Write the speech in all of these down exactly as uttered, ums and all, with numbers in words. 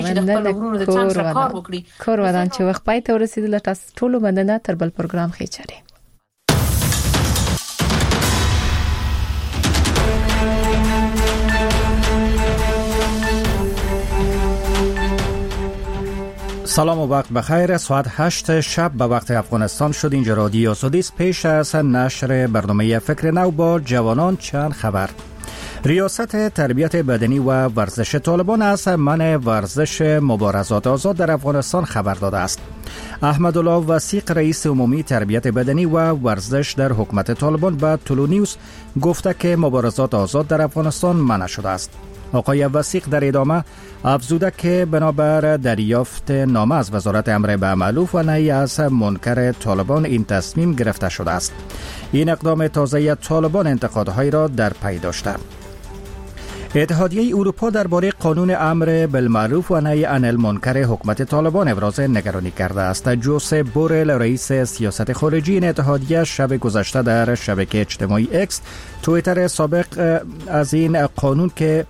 چې خپل ورونو د چانس را کار وکړي. کور ودان چې وخت پای ته ورسېدل تاسو ټول مننه تر بل پروګرام خېچره. سلام و وقت بخیر. ساعت هشت شب به وقت افغانستان شد. اینجا رادیو آزادی است. پیش از نشر برنامه فکر نو با جوانان چند خبر. ریاست تربیت بدنی و ورزش طالبان از منع ورزش مبارزات آزاد در افغانستان خبر داده است. احمدالله وثیق رئیس عمومی تربیت بدنی و ورزش در حکومت طالبان به طلوع نیوز گفته که مبارزات آزاد در افغانستان منع شده است. آقای وثیق در ادامه افزوده که بنابر دریافت نامه از وزارت امر به معروف و نهی از منکر طالبان این تصمیم گرفته شده است. این اقدام تازه طالبان انتقادهایی را در پی داشته. اتحادیه اروپا درباره قانون امر بالمعروف و نهی عن المنکر حکومت طالبان ابراز نگرانی کرده است. جوزپ بورل رئیس سیاست خارجی این اتحادیه شب گذشته در شبکه اجتماعی اکس توییتر سابق از این قانون که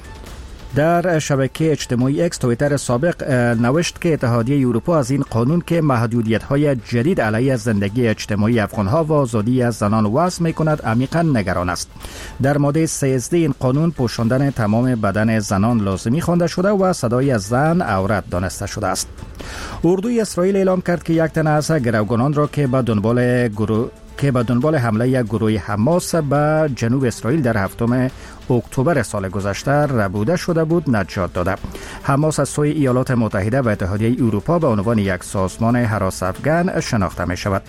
در شبکه اجتماعی اکس توییتر سابق نوشت که اتحادیه اروپا از این قانون که محدودیت‌های جدید علیه زندگی اجتماعی افغان‌ها و آزادی از زنان وضع می‌کند عمیقاً نگران است. در ماده سیزده این قانون پوشاندن تمام بدن زنان لازمی خوانده شده و صدای زن عورت دانسته شده است. اردوی اسرائیل اعلام کرد که یک تن از گروگانان را که به دنبال گروه که به دنبال حمله یک گروه حماس به جنوب اسرائیل در هفتم اکتبر سال گذشته ربوده شده بود نجات داده. حماس از سوی ایالات متحده و اتحادیه اروپا به عنوان یک سازمان هراس افغان شناخته می شود.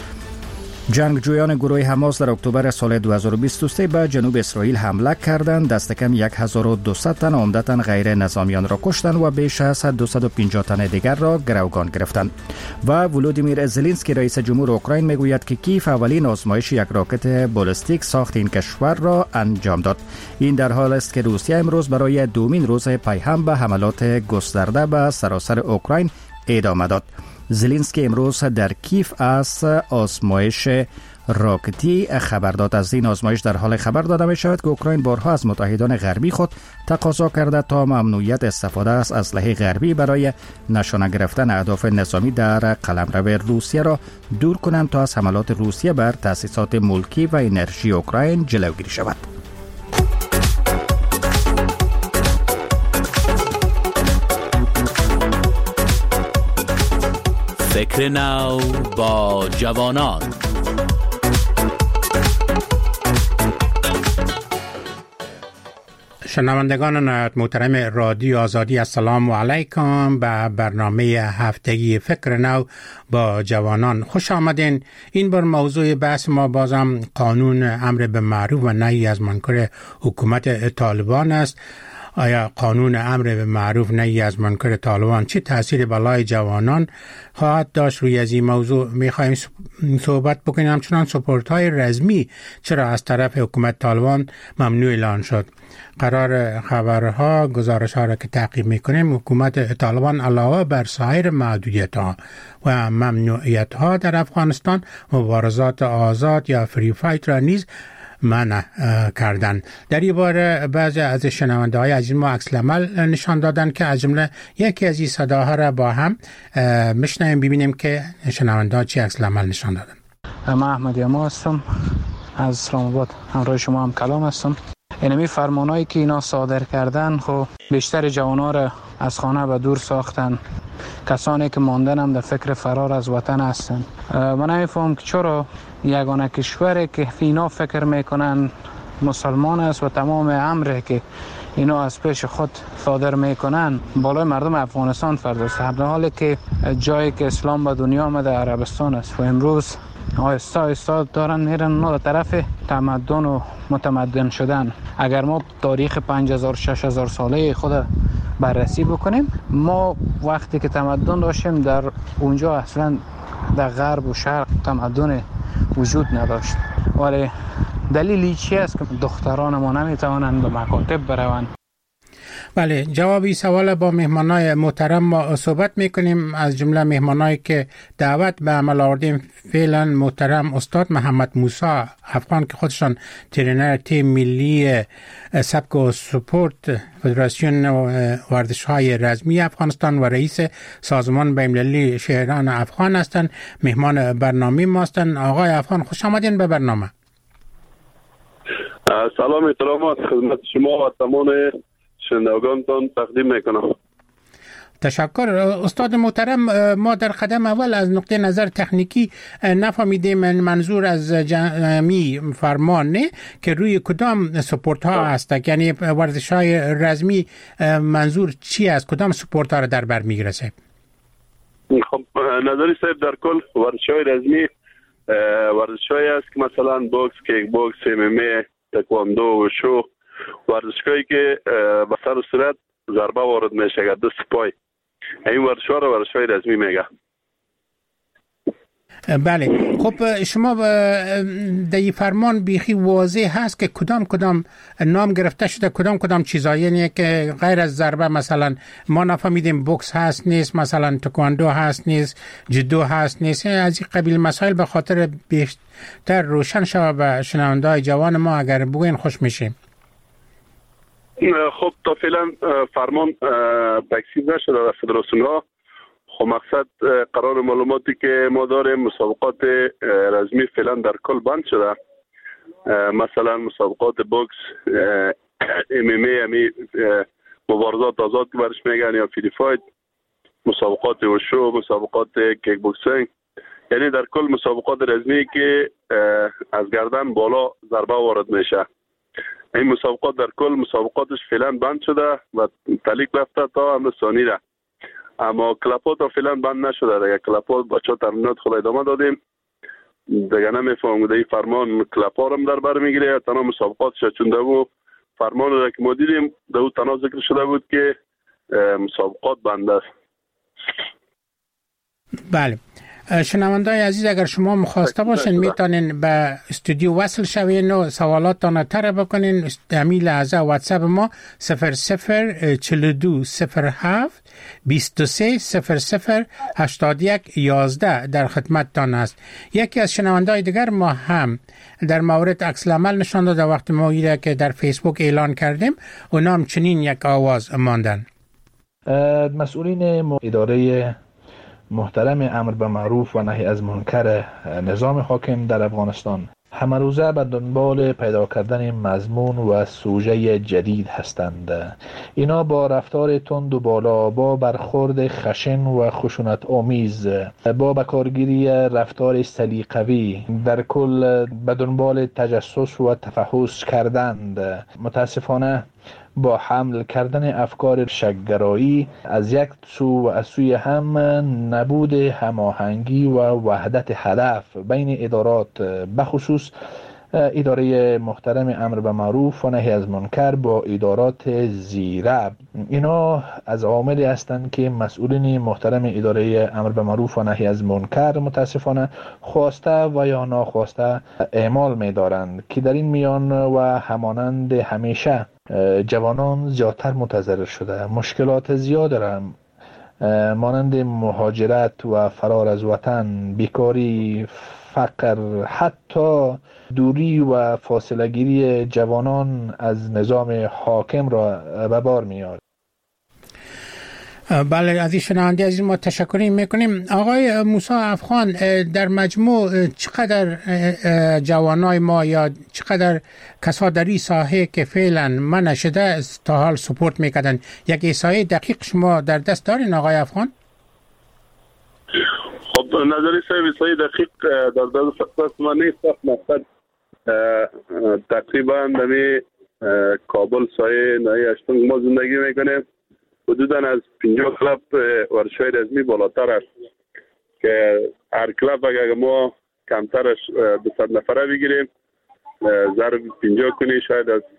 جنگجویان گروه حماس در اکتبر سال دو هزار و بیست و سه به جنوب اسرائیل حمله کردند. دست کم هزار و دویست تن عمدتاً غیر نظامیان را کشتند و بیش از دویست و پنجاه تن دیگر را گروگان گرفتند. و ولودیمیر زلنسکی رئیس جمهور اوکراین میگوید که کیف اولین آزمایش یک راکت بالستیک ساخت این کشور را انجام داد. این در حال است که روسیه امروز برای دومین روز پیهم به حملات گسترده به سراسر اوکراین ادامه داد. زلنسکی امروز در کیف از آزمایش راکتی خبر داد. از این آزمایش در حال خبر داده می شود که اوکراین بارها از متحدان غربی خود تقاضا کرده تا ممنوعیت استفاده از اسلحه غربی برای نشانه گرفتن اهداف نظامی در قلمرو روسیه را دور کنند تا از حملات روسیه بر تأسیسات ملکی و انرژی اوکراین جلوگیری شود. فکر نو با جوانان. شنوندگان نهایت محترم رادیو آزادی السلام علیکم به برنامه هفتگی فکر نو با جوانان خوش آمدین. این بار موضوع بحث ما بازم قانون امر به معروف و نهی از منکر حکومت طالبان است. آیا قانون امر به معروف نهی از منکر طالبان چه تأثیر بالای جوانان خواهد داشت؟ روی از این موضوع می‌خوایم صحبت بکنیم. همچنان سپورت‌های رسمی چرا از طرف حکومت طالبان ممنوع اعلان شد؟ قرار خبرها گزارش‌ها را که تعقیب می‌کنیم حکومت طالبان علاوه بر سایر محدودیت‌ها و ممنوعیت‌ها در افغانستان مبارزات آزاد یا فری فایت را نیز منع کردن. در این باره بعضی از شنونده های از این ما عکس العمل نشان دادن که از جمله یکی از این صداها را با هم میشنویم ببینیم که شنونده ها چی عکس العمل نشان دادن. من احمد یما هستم از اسلام آباد، همراه شما هم کلام هستم. اینمی فرمانایی که اینا صادر کردن خب بیشتر جوانا را از خانه به دور ساختن. کسانی که ماندن هم در فکر فرار از وطن هستن. من نمیفهم که چرا یگانه کشوری که اینا فکر میکنن مسلمان است و تمام امری که اینا از پیش خود صادر میکنن بالای مردم افغانستان فرداست، در حالی که جایی که اسلام به دنیا آمده عربستان است و امروز آهسته آهسته دارن میرن اونا در طرف تمدن و متمدن شدن. اگر ما تاریخ پنج هزار شش هزار ساله خود بررسی بکنیم، ما وقتی که تمدن داشتیم در اونجا اصلا در غرب و شرق تمدن وجود نداشت. ولی دلیلی چی است که دختران ما نمیتوانند به مکاتب بروند؟ بله، جواب این سوال با مهمانای محترم ما صحبت میکنیم. از جمله مهمانایی که دعوت به عمل آوردیم فعلا محترم استاد محمد موسی افغان که خودشان ترینر تیم ملی سبک و سپورت فدراسیون ورزش های رزمی افغانستان و رئیس سازمان بین‌المللی شهران افغان هستند، مهمان برنامه ما هستند. آقای افغان خوش آمدین به برنامه. سلام احترامات خدمت شما و تمام شنوندگانتان تقدیم میکنم. تشکر استاد محترم. ما در قدم اول از نقطه نظر تکنیکی نفهمیدیم منظور از جمعی فرمان نه که روی کدام سپورت ها هست، یعنی ورزش های رزمی منظور چی است، کدام سپورت ها را در بر میگیره؟ خب نظری صاحب در کل ورزش های رزمی ورزش های است که مثلا بوکس، کیک بوکس، ام ام ای، تکواندو و شو، ورزشگاهی که به سر و صورت ضربه وارد میشه اگر دست پای، این ورزش‌ها را ورزش‌های رزمی میگه. بله، خب شما در این فرمان بیخی واضح هست که کدام کدام نام گرفته شده، کدام کدام چیزایی، یعنی که غیر از ضربه مثلا ما نفهمیدیم بوکس هست نیست، مثلا تکواندو هست نیست، جودو هست نیست، از این قبیل مسائل به خاطر بیشتر روشن شود به شنونده‌های جوان ما اگر بگوین خوش میشیم. خب تا فعلا فرمان تکثیر نشده در فدراسیون ها. خب مقصد قرار معلوماتی که ما داریم مسابقات رزمی فعلا در کل بند شده، مثلا مسابقات بوکس، ام ام ای، امی مبارزات آزاد که برش میگن یا فری فایت، مسابقات وشو، مسابقات کیک بوکسینگ، یعنی در کل مسابقات رزمی که از گردن بالا ضربه وارد میشه. این مسابقات در کل مسابقاتش فعلا بند شده و تعلیق رفته تا امروز ثانی را، اما کلاپات ها فعلا بند نشده. دیگه کلاپات بچه ها تمرینات خود ادامه دادیم، دیگه نمیفهم ده این فرمان کلاپا رو در بر میگیره، تنها مسابقاتش چون دو فرمان را که ما دیدیم دو تنها ذکر شده بود که مسابقات بند است. بله، شنونده‌های عزیز اگر شما مخواسته باشین میتونین به استودیو وصل شوین و سوالاتتان طرح بکنین. همین لحظه واتساپ ما صفر صفر چهل و دو صفر هفت بیست و سه صفر صفر هشتاد و یک یازده در خدمتتان است. یکی از شنونده‌های دیگر ما هم در مورد عکس العمل نشان داده وقتی ما ایره که در فیسبوک اعلان کردیم، اونا هم چنین یک آواز ماندن. مسئولین اداره محترم امر به معروف و نهی از منکر نظام حاکم در افغانستان همه روزه به دنبال پیدا کردن مضمون و سوژه جدید هستند. اینا با رفتار تند و بالا، با برخورد خشن و خشونت آمیز، با بکارگیری رفتار سلیقه‌ای، در کل به دنبال تجسس و تفحص کردند. متاسفانه با حمل کردن افکار شک‌گرایی از یک سو و از سوی هم نبود هماهنگی و وحدت هدف بین ادارات، بخصوص اداره محترم امر به معروف و نهی از منکر با ادارات زیره، اینا از عواملی هستند که مسئولین محترم اداره امر به معروف و نهی از منکر متاسفانه خواسته و یا ناخواسته اعمال می دارند که در این میان و همانند همیشه جوانان زیادتر متضرر شده، مشکلات زیاد دارند مانند مهاجرت و فرار از وطن، بیکاری، فقر، حتی دوری و فاصله گیری جوانان از نظام حاکم را به بار می‌آورد. بله، از این شنونده عزیز ما تشکر میکنیم. آقای موسی افغان، در مجموع چقدر جوانای ما یا چقدر کسا در این ساحه که فعلا منع شده تا حال سپورت میکردن، یک احصایه دقیق شما در دست دارین آقای افغان؟ خب نظری صاحب احصایه دقیق در دست ما نیست. مقصد تقریبا در کابل سایه نهی اشتنگ ما زندگی میکنیم. حدوداً از پنجاه کلاب ورزش‌های رزمی بالاتر است که هر کلاب اگر ما کمترش دویست نفره بگیریم ضرب پنجاه کنی شاید از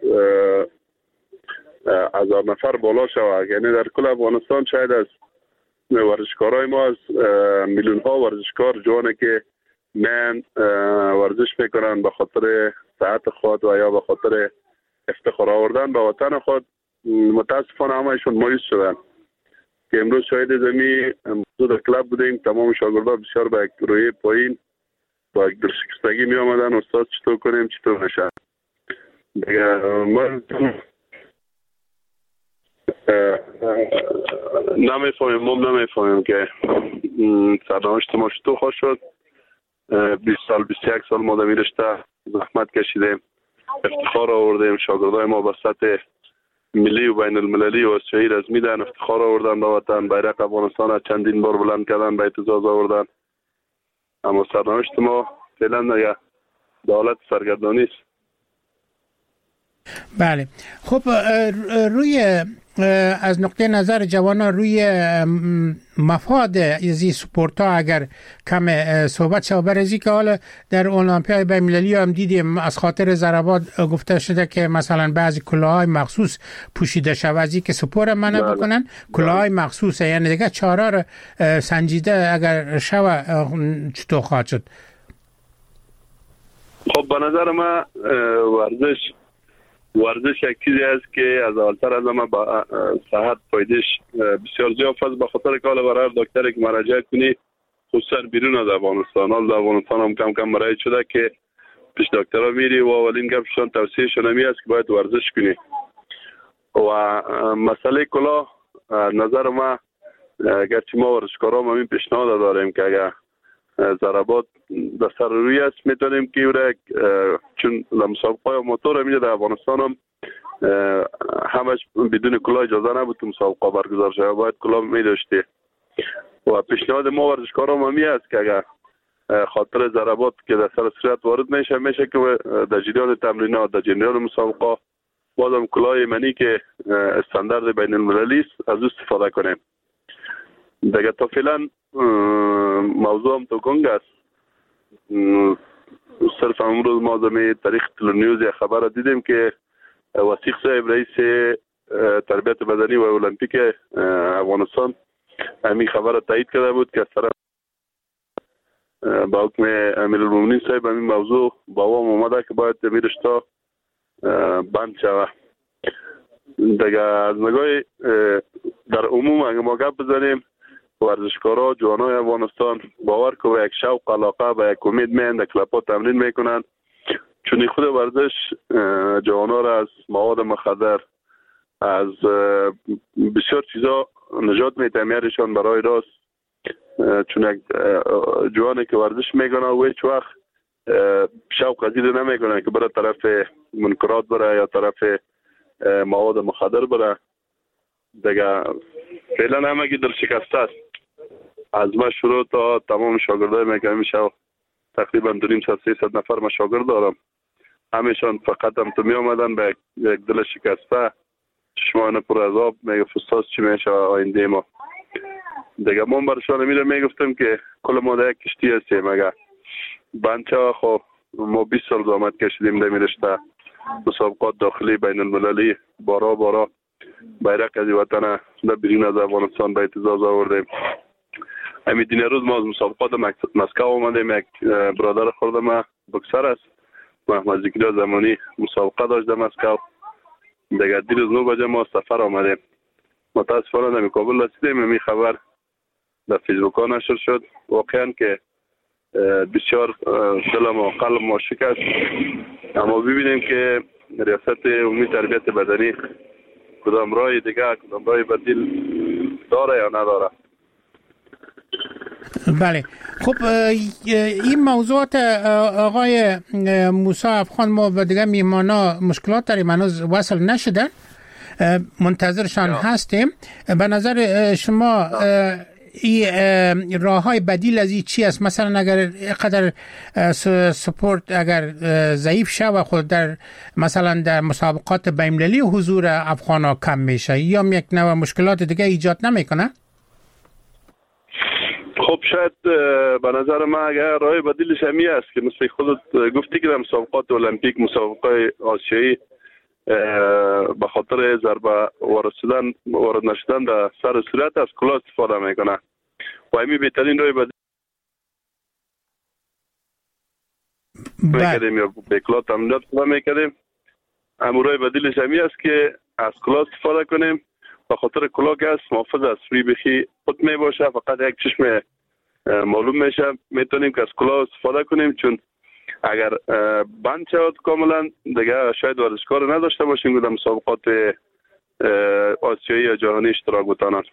هزار نفر بالا شود. یعنی در کل افغانستان شاید از ورزشکارای ما از میلیون ها ورزشکار جوانه که من ورزش میکنن به خاطر صحت خود و یا به خاطر افتخار آوردن به وطن خود متاسفانه همشون مایوس شدن که امروز شاید زمین موضوع در کلاب بودیم، تمام شاگردان بسیار با یک روی پایین با یک درشکستگی می آمدن استاد چطور کنیم چطور نشه. دیگه من نمیفهمیم مم نمیفهمیم که سرنوشت ما چطور خواهد شد. بیست سال بیست و یک سال ما در این رشته زحمت کشیدیم، افتخار آوردیم، شاگردای ما به سطح ملی و بین المللی و آسیایی رزمیدن، افتخار آوردن به وطن، بیرق افغانستان چندین بار بلند کردن، به اعتزاز آوردن. اما سرنوشت ما فعلا دیگه به حالت سرگردانی است. بله خب روی از نقطه نظر جوانان روی مفاد ازی سپورت ها اگر کم صحبت شد، برای که حالا در المپیاد بین المللی هم دیدیم از خاطر ضربات گفته شده که مثلا بعضی کلاهای مخصوص پوشیده شود از اینکه سپور منع بکنن، کلاهای مخصوص، یعنی دیگه چاره را سنجیده اگر شود چطور خواهد شد؟ خب به نظر من ورزش ورزش یک چیزی است که از اولتر از همه با صحت فایدهش بسیار زیاد است. به خاطر که حالا برای دکتری که مراجعه کنی خصوصا بیرون از افغانستان، حالا افغانستان هم کم کم مراجعه شده که پیش دکترها میری و اولین گپشون توصیهشون همی است که باید ورزش کنی. و مسئله کلاه نظر ما گرچه ما ورزشکاران همین پیشنهاد داریم که اگر ضربات در سر روی است میتونیم که یک چون در مسابقه موتور همیشه در افغانستان هم همش بدون کلاه اجازه نبود که مسابقه برگزار شود، باید کلاه می داشتی. و پیشنهاد ما ورزشکاران همی است که اگر خاطر ضربات که در سر صورت وارد میشه میشه که در جریان تمرینات در جریان مسابقه بازم کلاه ایمنی که استاندارد بین المللی است از استفاده کنیم. دیگه تا فعلا موضوع هم تو گنگ است. صرف امروز ما در تاریخ تلونیوز یک خبر دیدیم که وثیق صاحب رئیس تربیت بدنی و المپیک افغانستان همین خبر تایید کرده بود که سر با حکم امیرالمومنین صاحب همین موضوع با وام اومده که باید امیر رشته بند شود. دیگه از نگاه در عموم اگه ما گپ بزنیم ورزشکارا جوانای افغانستان باور که به یک شوق علاقه به یک امید میان در کلب‌ها تمرین میکنن، چون خود ورزش جوانا را از مواد مخدر از بسیار چیزا نجات میده، میارشان برای راست. چون یک جوانی که ورزش میکنه و هیچ وقت شوق از این نمیکنه که بره طرف منکرات بره یا طرف مواد مخدر بره. دیگه فعلا همگی در شکسته است. از ما شروع تا تمام شاگردای من که همیشه تقریبا دو نیم صد سیصد نفر ما شاگرد دارم، همیشان فقط هم تو می آمدن به یک دل شکسته، چشمان پر از آب، میگه فستاس چی میشه آینده ما. دیگه من برشان میره میگفتم که کل ما در یک کشتی هستیم، اگه بنچه خب ما بیست سال زحمت کشیدیم در میرشته مسابقات داخلی بین المللی، بارا بارا بیرق از وطن در بیرون از افغانستان به اعتزاز آوردیم. همین دین روز ما از مسابقات مسکو آمدیم، یک برادر خورده ما بکسر است محمد ذکریا زمانی مسابقه داشت در مسکو. دیگه دیروز نو بجه ما سفر آمدیم، متاسفانه در کابل رسیدیم. همین خبر در فیسبوک ها نشر شد، واقعا که بسیار دلم و قلب ما شکست. اما ببینیم که ریاست عمومی تربیت بدنی کدام راه دیگه کدام راه بدیل داره یا نداره. بله خب این موضوعات آقای موسی افغان ما و دیگه میهمانا مشکلات داریم، هنوز وصل نشدن، منتظرشان هستیم. به نظر شما این راه های بدیل از این چی است؟ مثلا اگر قدر سپورت اگر ضعیف شود خود در مثلا در مسابقات بین‌المللی حضور افغان ها کم میشه یا یک نوع مشکلات دیگه ایجاد نمیکنه؟ خب شاید به نظر من اگر راه بدیلش همی است که مثل خودت گفتی که در مسابقات المپیک، مسابقات آسیایی به خاطر ضربه وارد شدن وارد نشدن در سر صورت از کلاه استفاده میکنه و همین بهترین راه بدیل میکردیم یا به کلاه تمرینات میکردیم. اما راه بدیلش همی است که از کلاه استفاده کنیم. به خاطر کلاه گس محافظ است، روی بخی خود می باشه، فقط یک چشم معلوم میشه. میتونیم که از کلاه استفاده کنیم، چون اگر بند شود کاملا دیگه شاید ورزشکار نداشته باشیم که در مسابقات آسیایی یا جهانی اشتراک بتانند.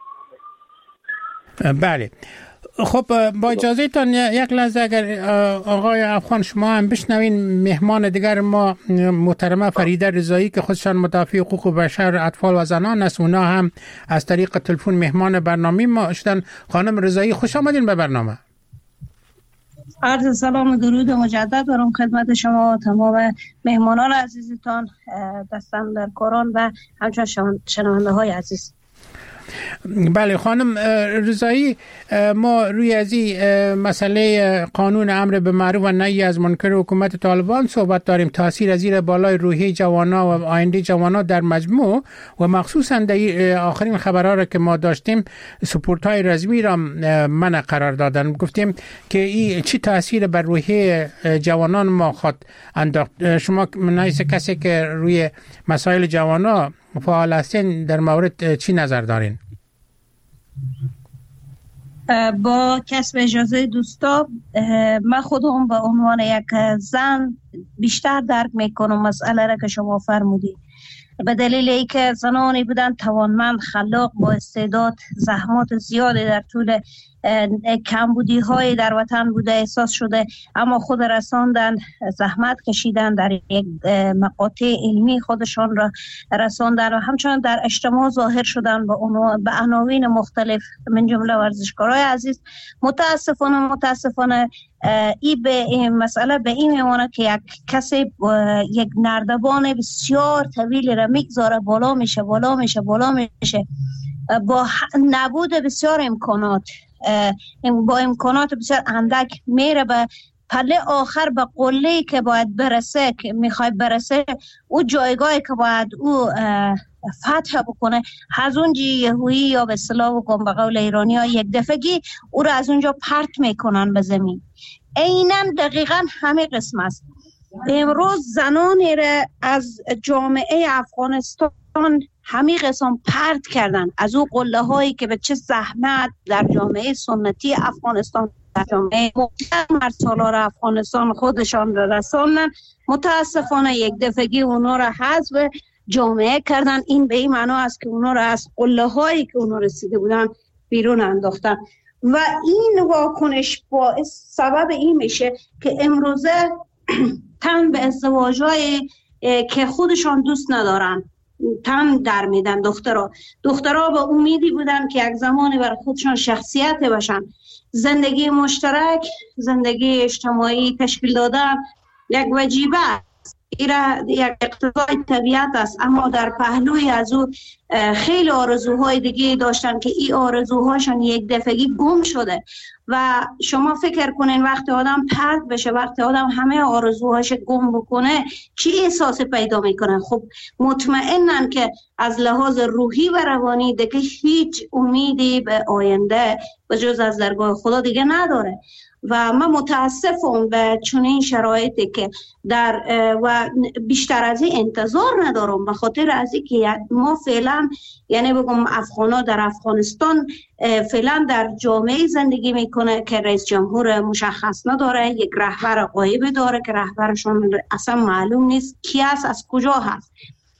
بله. خب با اجازه تان یک لحظه اگر آقای افغان شما هم بشنوین مهمان دیگر ما محترمه فریده رضایی که خودشان مدافع حقوق بشر اطفال و زنان است، اونا هم از طریق تلفن مهمان برنامه ما شدن. خانم رضایی خوش آمدین به برنامه. عرض سلام و درود مجدد دارم خدمت شما و تمام مهمانان عزیزتان، دستان در کاران و همچنین شنونده های عزیز. بله خانم رضایی، ما روی از این مسئله قانون امر به معروف و نهی از منکر حکومت طالبان صحبت داریم. تاثیر از زیر بالای روحیه جوانا و آینده جوانا در مجموع و مخصوصا در آخرین خبرها را که ما داشتیم سپورت های رزمی را منع قرار دادن. گفتیم که این چی تاثیر بر روحیه جوانان ما خواهد انداخت؟ شما منایس کسی که روی مسائل جوانا فعال هستین در مورد چی نظر دارین؟ با کسب اجازه دوستا، من خودم به عنوان یک زن بیشتر درک میکنم مسئله را که شما فرمودید، به دلیل اینکه زنانی بودن توانمند، خلاق، با استعداد، زحمات زیادی در طول کمبودی های در وطن بوده احساس شده، اما خود رساندن، زحمت کشیدن، در یک مقاطع علمی خودشان را رساندن و همچنان در اجتماع ظاهر شدن به عناوین مختلف من جمله ورزشکارای عزیز. متاسفانه متاسفانه این به این مسئله به این میمونه که یک کسی یک نردبان بسیار طویل را میگذاره، بالا میشه بالا میشه بالا میشه با نبود بسیار امکانات، با امکانات بسیار اندک میره به پله آخر، به قله‌ای که باید برسه، که میخواد برسه، او جایگاهی که باید او فتح بکنه، از اونجا یهویی یا به اصطلاح بکن به قول ایرانی ها یک دفعگی او را از اونجا پرت میکنن به زمین. عیناً دقیقاً همه قسم است. امروز زنانی را از جامعه افغانستان همه قسم پرت کردن، از او قله هایی که به چه زحمت در جامعه سنتی افغانستان، در جامعه مرد سالار افغانستان خودشان را رساندن، متاسفانه یک دفعگی اونا را حذف جامعه کردن. این به این معنا است که اونا را از قله هایی که اونا رسیده بودن بیرون انداختن و این واکنش باعث سبب این میشه که امروزه تن به ازدواج‌های که خودشان دوست ندارن تن در میدن. دخترها دخترها به امیدی بودن که یک زمانی برای خودشان شخصیت باشن، زندگی مشترک، زندگی اجتماعی تشکیل دادن یک وجیبه است، ایره یک اقتضای طبیعت است، اما در پهلوی از او خیلی آرزوهای دیگه داشتن که این آرزوهاشون یک دفعگی گم شده و شما فکر کنین وقتی آدم پرت بشه، وقتی آدم همه آرزوهاش گم بکنه چی احساس پیدا میکنه؟ خب مطمئنن که از لحاظ روحی و روانی دیگه هیچ امیدی به آینده به جز از درگاه خدا دیگه نداره و من متاسفم به چنین شرایطی که در و بیشتر از این انتظار ندارم، به خاطر از اینکه ما فعلا یعنی بگم افغانا در افغانستان فعلا در جامعه زندگی میکنه که رئیس جمهور مشخص نداره، یک رهبر غایب داره که رهبرشون اصلا معلوم نیست کی است، از کجا هست،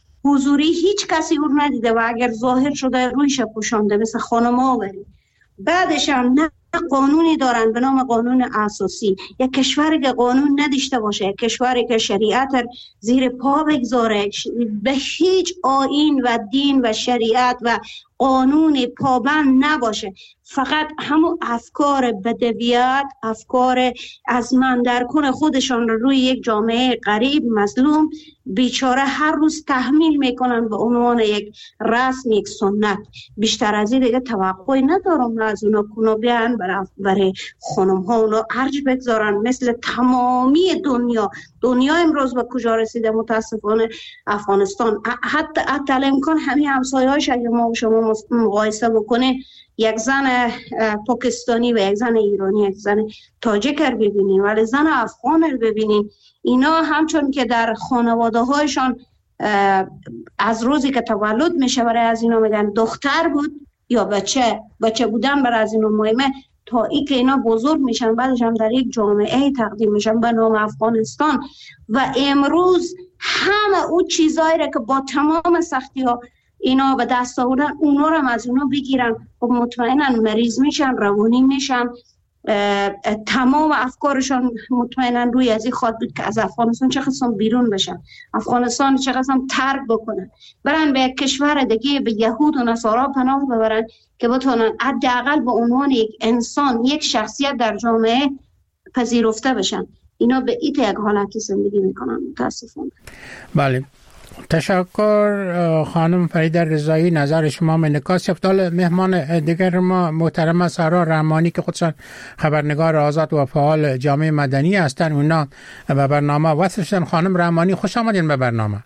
حضوری هیچ کسی او ندیده و اگر ظاهر شده رویش پوشانده مثل خانم‌ها بریم. بعدش هم نه قانونی دارن به نام قانون اساسی، یک کشوری که قانون نداشته باشه، یک کشوری که شریعت زیر پا بگذاره، به هیچ آیین و دین و شریعت و قانون پابند نباشه، فقط همون افکار بدویت، افکار از من در کن خودشان رو روی یک جامعه غریب مظلوم بیچاره هر روز تحمیل میکنن به عنوان یک رسم، یک سنت. بیشتر از این دیگه توقعی ندارم از اونا کنو بیان برای, برای خانم ها اونا ارج بگذارن مثل تمامی دنیا. دنیا امروز به کجا رسیده؟ متاسفانه افغانستان حتی حتی امکان همین همسایه هاش اگه ما شما مقایسه بکنه، یک زن پاکستانی و یک زن ایرانی، یک زن تاجیک رو ببینین ولی زن افغان رو ببینین، اینا همچون که در خانواده هایشان از روزی که تولد میشه برای از اینا میگن دختر بود یا بچه بچه بودن برای از اینا مهمه تا ای که اینا بزرگ میشن بعدش هم در یک جامعه تقدیم میشن به نام افغانستان. و امروز همه اون چیزایی را که با تمام سختی ها اینا به دست آوردن اونا رو از اونا بگیرن و مطمئنا مریض میشن، روانی میشن، تمام افکارشان مطمئنا روی از این خواد بود که از افغانستان چه قسم بیرون بشن، افغانستان چه قسم ترک بکنن، برن به یک کشور دیگه به یهود و نصارا پناه ببرن که بتونن حداقل به عنوان یک انسان، یک شخصیت در جامعه پذیرفته بشن. اینا به این یک حالتی زندگی میکنن متاسفانه. بله، تشکر خانم فریده رضایی، نظر شما انعکاس یافت. مهمان دیگر ما محترم سارا رحمانی که خودشان خبرنگار آزاد و فعال جامعه مدنی هستند، اونا به برنامه وصل شدن. خانم رحمانی خوش آمدین به برنامه.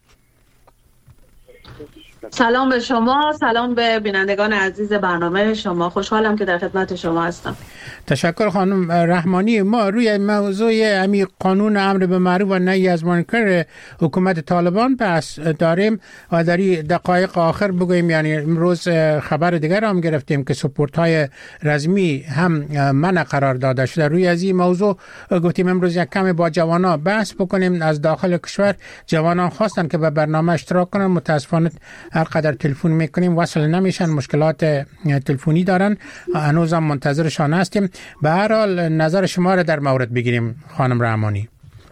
سلام به شما، سلام به بینندگان عزیز برنامه شما. خوشحالم که در خدمت شما هستم. تشکر خانم رحمانی. ما روی موضوع امی قانون امر به معروف و نهی از منکر حکومت طالبان بحث داریم و در دقایق آخر بگویم، یعنی امروز خبر دیگر هم گرفتیم که سپورت های رزمی هم منع قرار داده شده. روی از این موضوع گفتیم امروز یک کمی با جوانان بحث بکنیم. از داخل کشور جوانان خواستن که به برنامه اشتراک کنن، متاسفانه هر قدر تلفن میکنیم وصل نمیشن، مشکلات تلفنی دارن، هنوز هم منتظرشان هستیم. به هر حال نظر شما را در مورد بگیریم خانم رحمانی.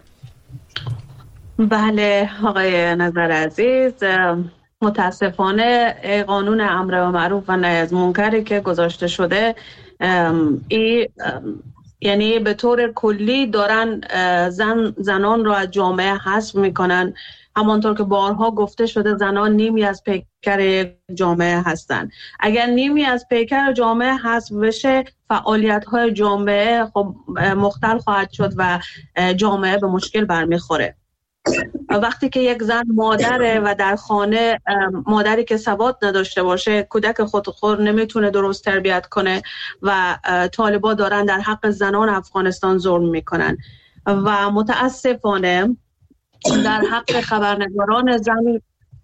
بله آقای نظر عزیز، متاسفانه قانون امر به معروف و نهی از منکری که گذاشته شده ای یعنی به طور کلی دارن زن زنان را از جامعه حذف میکنن. همانطور که بارها گفته شده زنان نیمی از پیکر جامعه هستند. اگر نیمی از پیکر جامعه حذف بشه، فعالیت‌های جامعه خب مختل خواهد شد و جامعه به مشکل برمیخوره. وقتی که یک زن مادره و در خانه مادری که سواد نداشته باشه، کودک خودخور نمیتونه درست تربیت کنه و طالبا دارن در حق زنان افغانستان ظلم میکنن و متاسفانه در حق خبرنگاران زنی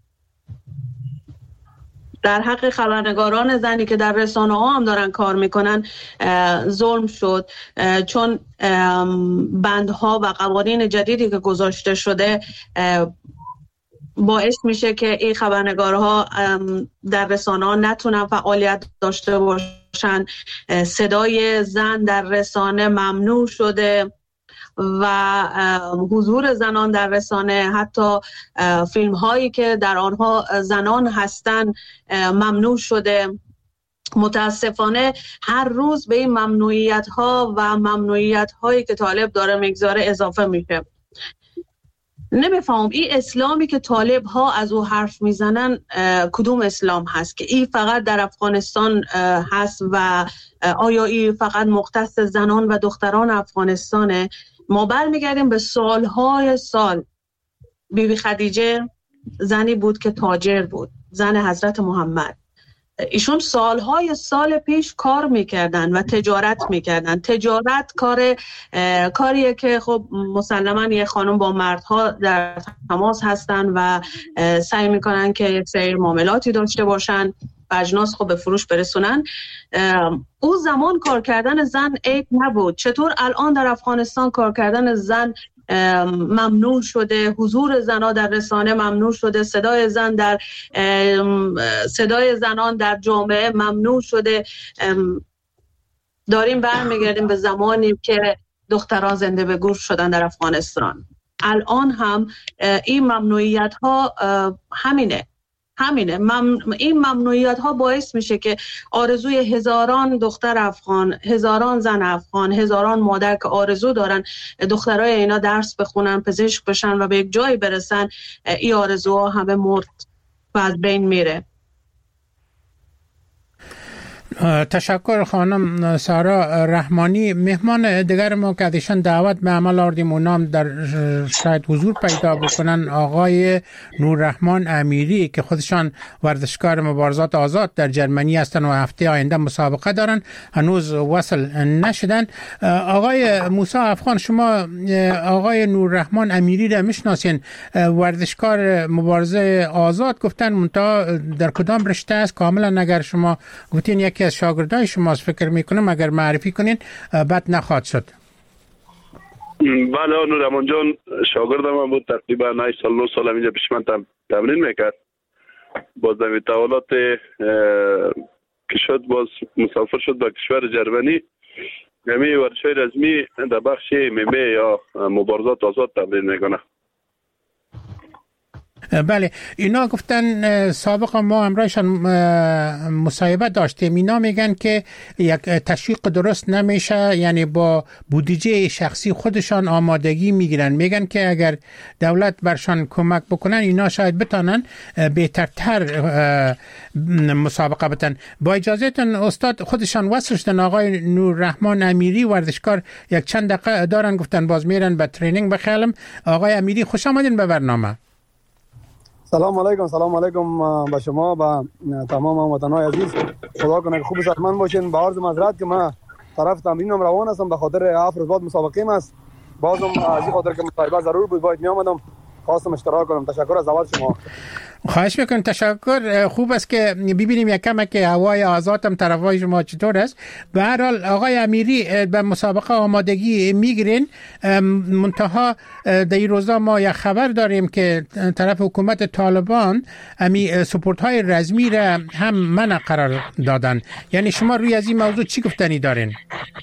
در حق خبرنگاران زنی که در رسانه ها هم دارن کار میکنن ظلم شد، چون بندها و قوانین جدیدی که گذاشته شده باعث میشه که این خبرنگارها در رسانه ها نتونن فعالیت داشته باشن. صدای زن در رسانه ممنوع شده و حضور زنان در رسانه، حتی فیلم هایی که در آنها زنان هستند ممنوع شده. متاسفانه هر روز به این ممنوعیت ها و ممنوعیت هایی که طالب داره میگذاره اضافه میشه. نمیفهم این اسلامی که طالب ها از او حرف میزنن کدوم اسلام هست که این فقط در افغانستان هست و آیا این فقط مختص زنان و دختران افغانستانه؟ ما برمیگردیم به سالهای سال. بیبی خدیجه زنی بود که تاجر بود، زن حضرت محمد. ایشون سالهای سال پیش کار میکردن و تجارت میکردن. تجارت کار کاریه که خب مسلماً یه خانم با مردها در تماس هستن و سعی میکنن که یک سری معاملاتی داشته باشن و اجناس خب به فروش برسونن. او زمان کار کردن زن عیب نبود. چطور الان در افغانستان کار کردن زن ممنوع شده، حضور زنها در رسانه ممنوع شده، صدای زن در صدای زنان در جامعه ممنوع شده؟ داریم برمیگردیم به زمانی که دختران زنده به گور شدن در افغانستان. الان هم این ممنوعیت ها همینه همینه مم... این ممنوعیت ها باعث میشه که آرزوی هزاران دختر افغان، هزاران زن افغان، هزاران مادر که آرزو دارن دخترای اینا درس بخونن، پزشک بشن و به یک جایی برسن، این آرزوها همه مرد و از بین میره. تشکر خانم سارا رحمانی. مهمان دیگر ما که ازشان دعوت به عمل آوردیم اونام در شاید حضور پیدا بکنن آقای نوررحمان امیری که خودشان ورزشکار مبارزات آزاد در جرمنی هستن و هفته آینده مسابقه دارن، هنوز وصل نشدن. آقای موسی افغان، شما آقای نوررحمان امیری را میشناسین، ورزشکار مبارزه آزاد گفتن، منتها در کدام رشته است کاملا اگر شما گفتین یکی از شاگردای شماست فکر میکنم اگر معرفی کنین بد نخواهد شد. بله نوررحمان جان شاگرد من بود، تقریبا هشت سال نه سال اینجا پیش من تمرین میکرد. باز در تحولات که شد باز مسافر شد به کشور جرمنی، یعنی ورزش‌های رزمی در بخش ام ام ای یا مبارزات آزاد تمرین میکنه. بله، اینا گفتن سابقا ما همراهشان مصاحبه داشتیم، اینا میگن که یک تشویق درست نمیشه، یعنی با بودجه شخصی خودشان آمادگی میگیرن، میگن که اگر دولت برشان کمک بکنن اینا شاید بتانن بهترتر مسابقه بتن. با اجازهتون استاد خودشان وصل شدن، آقای نوررحمان امیری ورزشکار یک چند دقیقه دارن، گفتن باز میرن به ترینینگ بخیالم. آقای امیری خوش آمدین به برنامه. سلام علیکم. سلام علیکم به شما با تمام وطنای عزیز. خدا کنه که خوب صحتمند باشین. با عرض معذرت که من طرف تمرینم روان هستم به خاطر هفت روز بعد مسابقه است. بازم از این خاطر که مصاحبه ضرور بود باید می آمدم، خواستم اشتراک کنم. تشکر از دعوت شما. خواهش میکنم. تشکر. خوب است که ببینیم یک کم که هوای آزاد هم طرفای شما چطور است. به هر حال آقای امیری به مسابقه آمادگی میگیرین، منتها در این روزا ما یک خبر داریم که طرف حکومت طالبان امی سپورت های رزمی را هم منع قرار دادن. یعنی شما روی از این موضوع چی گفتنی دارین؟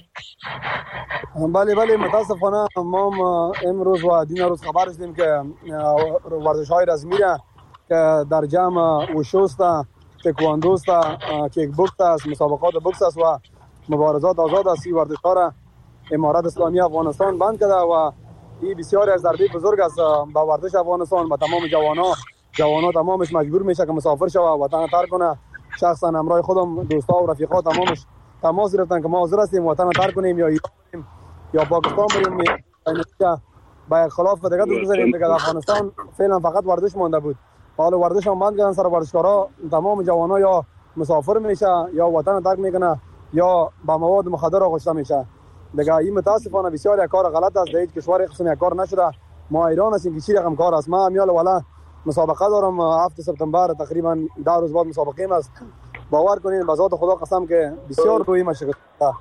بله بله متاسفانه ما امروز و دین روز خبر شدیم که ورزش های رزمی را که در جمع وشوست، تکواندوست، کیک بوکس است، مسابقات بوکس است و مبارزات آزاد است، این ورزش‌ها را امارت اسلامی افغانستان بند کرده و این بسیاری از ضربه بزرگ است به ورزش افغانستان. با تمام جوانا جوانا تمامش مجبور میشه که مسافر شوه و وطن ترک کنه. شخصا همراه خودم دوستا و رفیقا تمامش تماس گرفتن که ما حاضر هستیم وطن ترک کنیم یا ایران یا پاکستان بریم با خلاف دیگه دوست بزنیم دیگه. افغانستان فعلا فقط ورزش مونده بود، حالا ورزش هم بند کردن. سر ورزشکارا تمام جوانا یا مسافر میشه یا وطن ترک میکنه یا با مواد مخدر آغشته میشه دیگه. این متاسفانه بسیار یک کار غلط است. در هیچ کشور قسم یک کار نشده. ما ایران هستیم که چی رقم کار است. ما امیال والا مسابقه دارم هفته سپتامبر، تقریبا ده روز بعد مسابقه است. باور کنین به ذات خدا قسم که بسیار روی مشغول.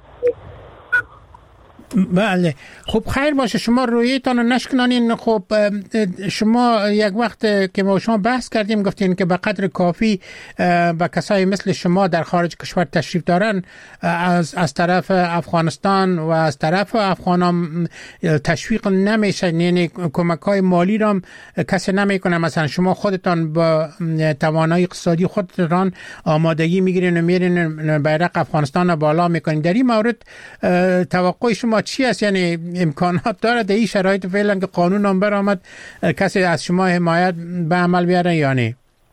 بله خب خیر باشه، شما رویتان رو نشکنانین. خب شما یک وقت که ما شما بحث کردیم گفتین که به قدر کافی به کسایی مثل شما در خارج کشور تشریف دارن از از طرف افغانستان و از طرف افغانان تشویق نمیشه، یعنی کمک های مالی را کسی نمیکنه. مثلا شما خودتان با توانایی اقتصادی خودتان آمادگی میگیرین و میرین بیرق افغانستان رو بالا میکنین. در این مورد توقع شما چی است؟ یعنی امکانات داره در این شرایط فعلا که قانون هم برآمد کسی از شما حمایت به عمل بیاره یا نه؟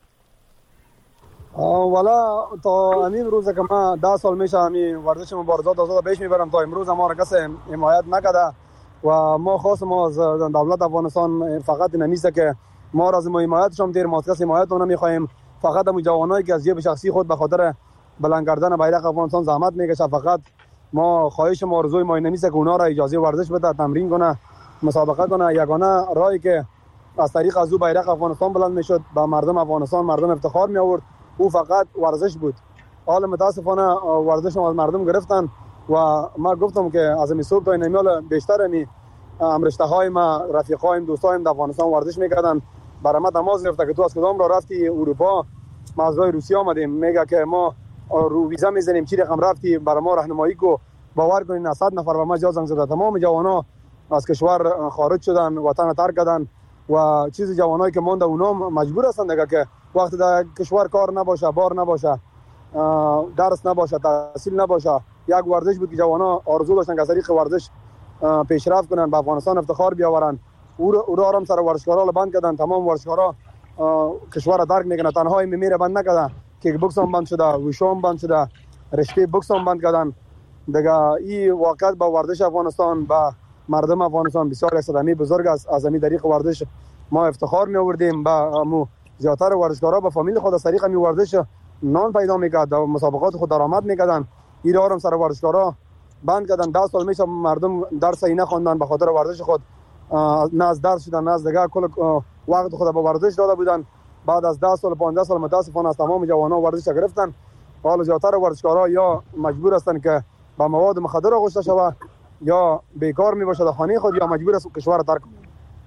والا تا همین روز که من ده سال میشه همین ورزش مبارزات آزاد پیش میبرم، تا امروز ما را کسی حمایت نکرده و ما خواستم از دولت افغانستان فقط نمیسته که ما را از حمایتش هم دیر ما کسی حمایت نمیخوایم. فقط هم جوانایی که از جیب شخصی خود به خاطر بلند کردن بیرق افغانستان زحمت میکشه، فقط ما خواهش ما آرزوی ما نمیشه که اونا را اجازه ورزش بده، تمرین کنه، مسابقه کنه. یگانه راهی که از طریق از او بیرق افغانستان بلند میشد به مردم افغانستان مردم افتخار می آورد، او فقط ورزش بود. حالا متاسفانه ورزش از مردم گرفتن و ما گفتم که از این صبح تا این میال بیشتر می امرشته های ما رفیقایم دوستایم در افغانستان ورزش میکردن. برای ما تماس گرفته که تو از کدام راه رفتی؟ اروپا. ما از راه روسیه آمدیم. میگه که ما رو ویزا میزنیم، چی رقم رفتی؟ برای ما راهنمایی کو. باور کنین صد نفر به ما جا زنگ زدن. تمام جوانا از کشور خارج شدن، وطن ترک کردن و چیز جوانایی که مونده اونا مجبور هستن دیگه که وقتی در کشور کار نباشه، بار نباشه، درس نباشه، تحصیل نباشه، یک ورزش بود که جوانا آرزو داشتن که از طریق ورزش پیشرفت کنن، به افغانستان افتخار بیاورن. او را هم سر ورزشکارا بند کردن. تمام ورزشکارا کشور ترک میکنن، تنها میمیره بند نکردن. کیک بوکس هم بند شده، وشو هم بند شده، رشته بوکس هم بند کردن. دیگه این واقعیت با ورزش افغانستان با مردم افغانستان بسیار صدمه بزرگ است. از همین طریق ورزش ما افتخار می آوردیم با مو زیاتر ورزشکارا با فامیل خود از طریق همین ورزش نان پیدا میکرد و مسابقات خود درآمد میکردن. این هم سر ورزشکارا بند کردن. ده سال میشه مردم درس اینه خواندن به خاطر ورزش خود، نه از درس شدن نه از دیگه، کل وقت خود به ورزش داده بودن. بعد از ده سال پانزده سال متاسفانه از تمام جوانان ورزش گرفتن. حالا زیاتر ورزشکارا یا مجبور هستن که با مواد مخدر آغشته شود یا بیکار می باشد خانه خود یا مجبور است کشور ترک کنه.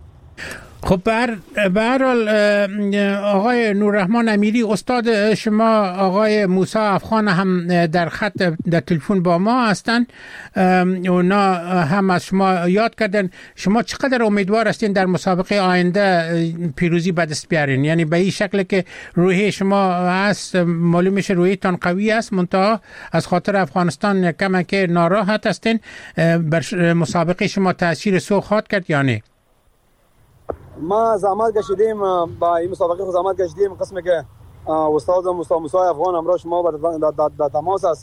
خب به هر حال آقای نوررحمان امیری، استاد شما آقای موسی افخان هم در خط در تلفن با ما هستند. اونا هم از شما یاد کردن. شما چقدر امیدوار هستین در مسابقه آینده پیروزی به دست بیارین؟ یعنی به این شکل که روحی شما هست، معلوم میشه روحیتان قوی است، منتها از خاطر افغانستان کمک ناراحت هستین. بر مسابقه شما تاثیر سو خواهد کرد یا نه؟ ما زحمت کشیدیم با این مسابقه خود، زحمت کشیدیم قسمی که استاد موسی افغان امروز ما در تماس است.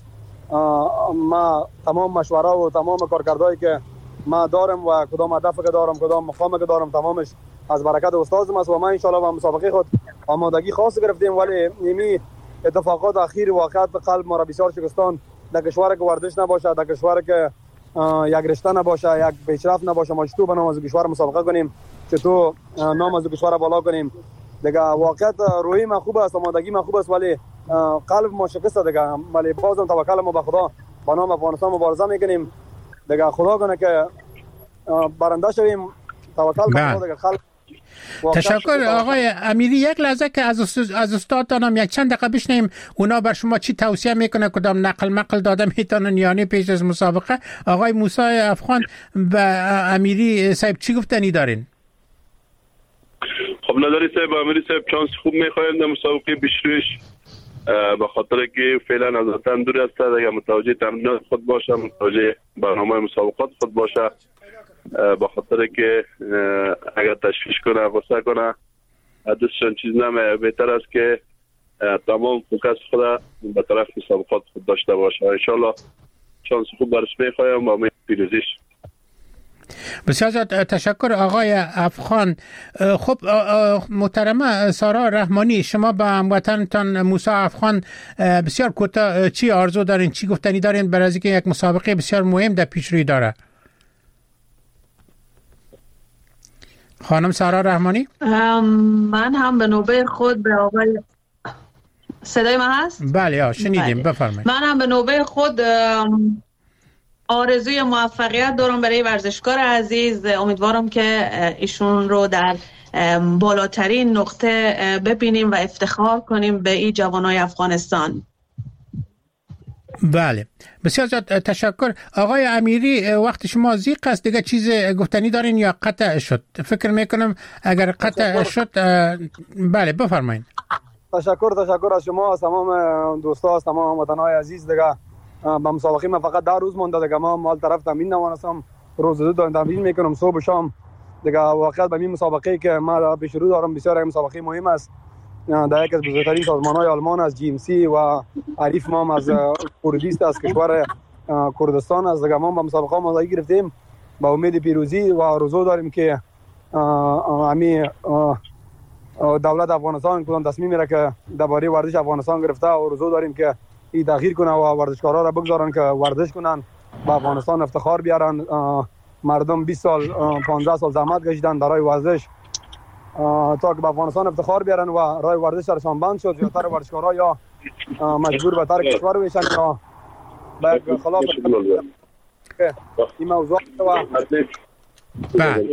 ما تمام مشوره و تمام کارکردهایی که ما دارم و کدام هدف که دارم کدام مقام که دارم تمامش از برکت استاد است و ما ان شاء الله با مسابقه خود آمادگی خاص گرفتیم. ولی این اتفاقات اخیر واقعا به قلب ما را بسیار شکستان. در کشور که ورزش نباشه، در کشور که یک رشته نباشه، یک پیشرفت نباشه، ما چطور به نام از کشور مسابقه کنیم، چطور نام از کشور بالا کنیم؟ دیگه واقعیت روحی ما خوب است، آمادگی ما خوب است، ولی قلب ما شکسته دیگه. ولی بازم توکل ما به خدا، با نام افغانستان مبارزه میکنیم دیگه. خدا کنه که برنده شویم. توکل به خدا دیگه. خلق تشکر آقای امیری. یک لحظه که از از استادانم یک چند دقیقه بشنیم اونا بر شما چی توصیه میکنه، کدام نقل مقل داده میتونن یعنی پیش از مسابقه. آقای موسی افغان به امیری صاحب چی گفتنی دارین؟ خب نظری صاحب، امیری صاحب چانس خوب میخوایم در مسابقه پیشرویش، به خاطر که فعلا از وطن دور است. اگر متوجه تمرینات خود باشه، متوجه برنامه مسابقات خود باشه، به خاطر که اگر تشویش کنه غصه کنه دوستشان چیز نمه، بهتر است که تمام فوکس خود به طرف مسابقات خود داشته باشه. انشالله چانس خوب برش میخوایم و امید پیروزیش. بسیار زیاد تشکر آقای افغان. خب محترمه سارا رحمانی، شما به هموطنتان موسی افغان بسیار کوتاه چی آرزو دارین، چی گفتنی دارین برای اینکه یک مسابقه بسیار مهم در پیش روی داره؟ خانم سارا رحمانی. من هم به نوبه خود به آقای صدای من هست؟ بله شنیدیم، بفرمایید. من هم به نوبه خود آرزوی موفقیت دارم برای ورزشکار عزیز. امیدوارم که ایشون رو در بالاترین نقطه ببینیم و افتخار کنیم به این جوانای افغانستان. بله بسیار زیاد تشکر. آقای امیری، وقت شما زیق است، دیگه چیز گفتنی دارین یا قطع شد؟ فکر میکنم اگر قطع شد بله بفرمایید. تشکر تشکر از شما، از تمام دوستا، از تمام وطنهای عزیز. دیگه با مسابقه ما فقط ده روز مونده دیگه. ما مال طرف تمرین نوانستم، روز دو دارم تمرین میکنم صبح و شام دیگه. واقعا به این مسابقه که ما پیش رو دارم بسیار مسابقه مهم است. در یک از بزرگترین سازمان‌های آلمان از جی ام سی و عریف ما از کردیست از کشور کردستان از دیگه. ما با مسابقه آمادگی گرفتیم با امید پیروزی و آرزو داریم که امی دولت افغانستان کدام تصمیم میره که درباره ورزش افغانستان گرفته و آرزو داریم که این تغییر کنه و ورزشکارا را بگذارن که ورزش کنن، با افغانستان افتخار بیارن. مردم بیست سال پانزده سال زحمت کشیدن برای ورزش تا که به افغانستان افتخار بیارن و راه ورزش سرشان بند شد. زیاتر ورزشکارا یا مجبور به ترک کشور بشن یا به خلاف این موضوع و بله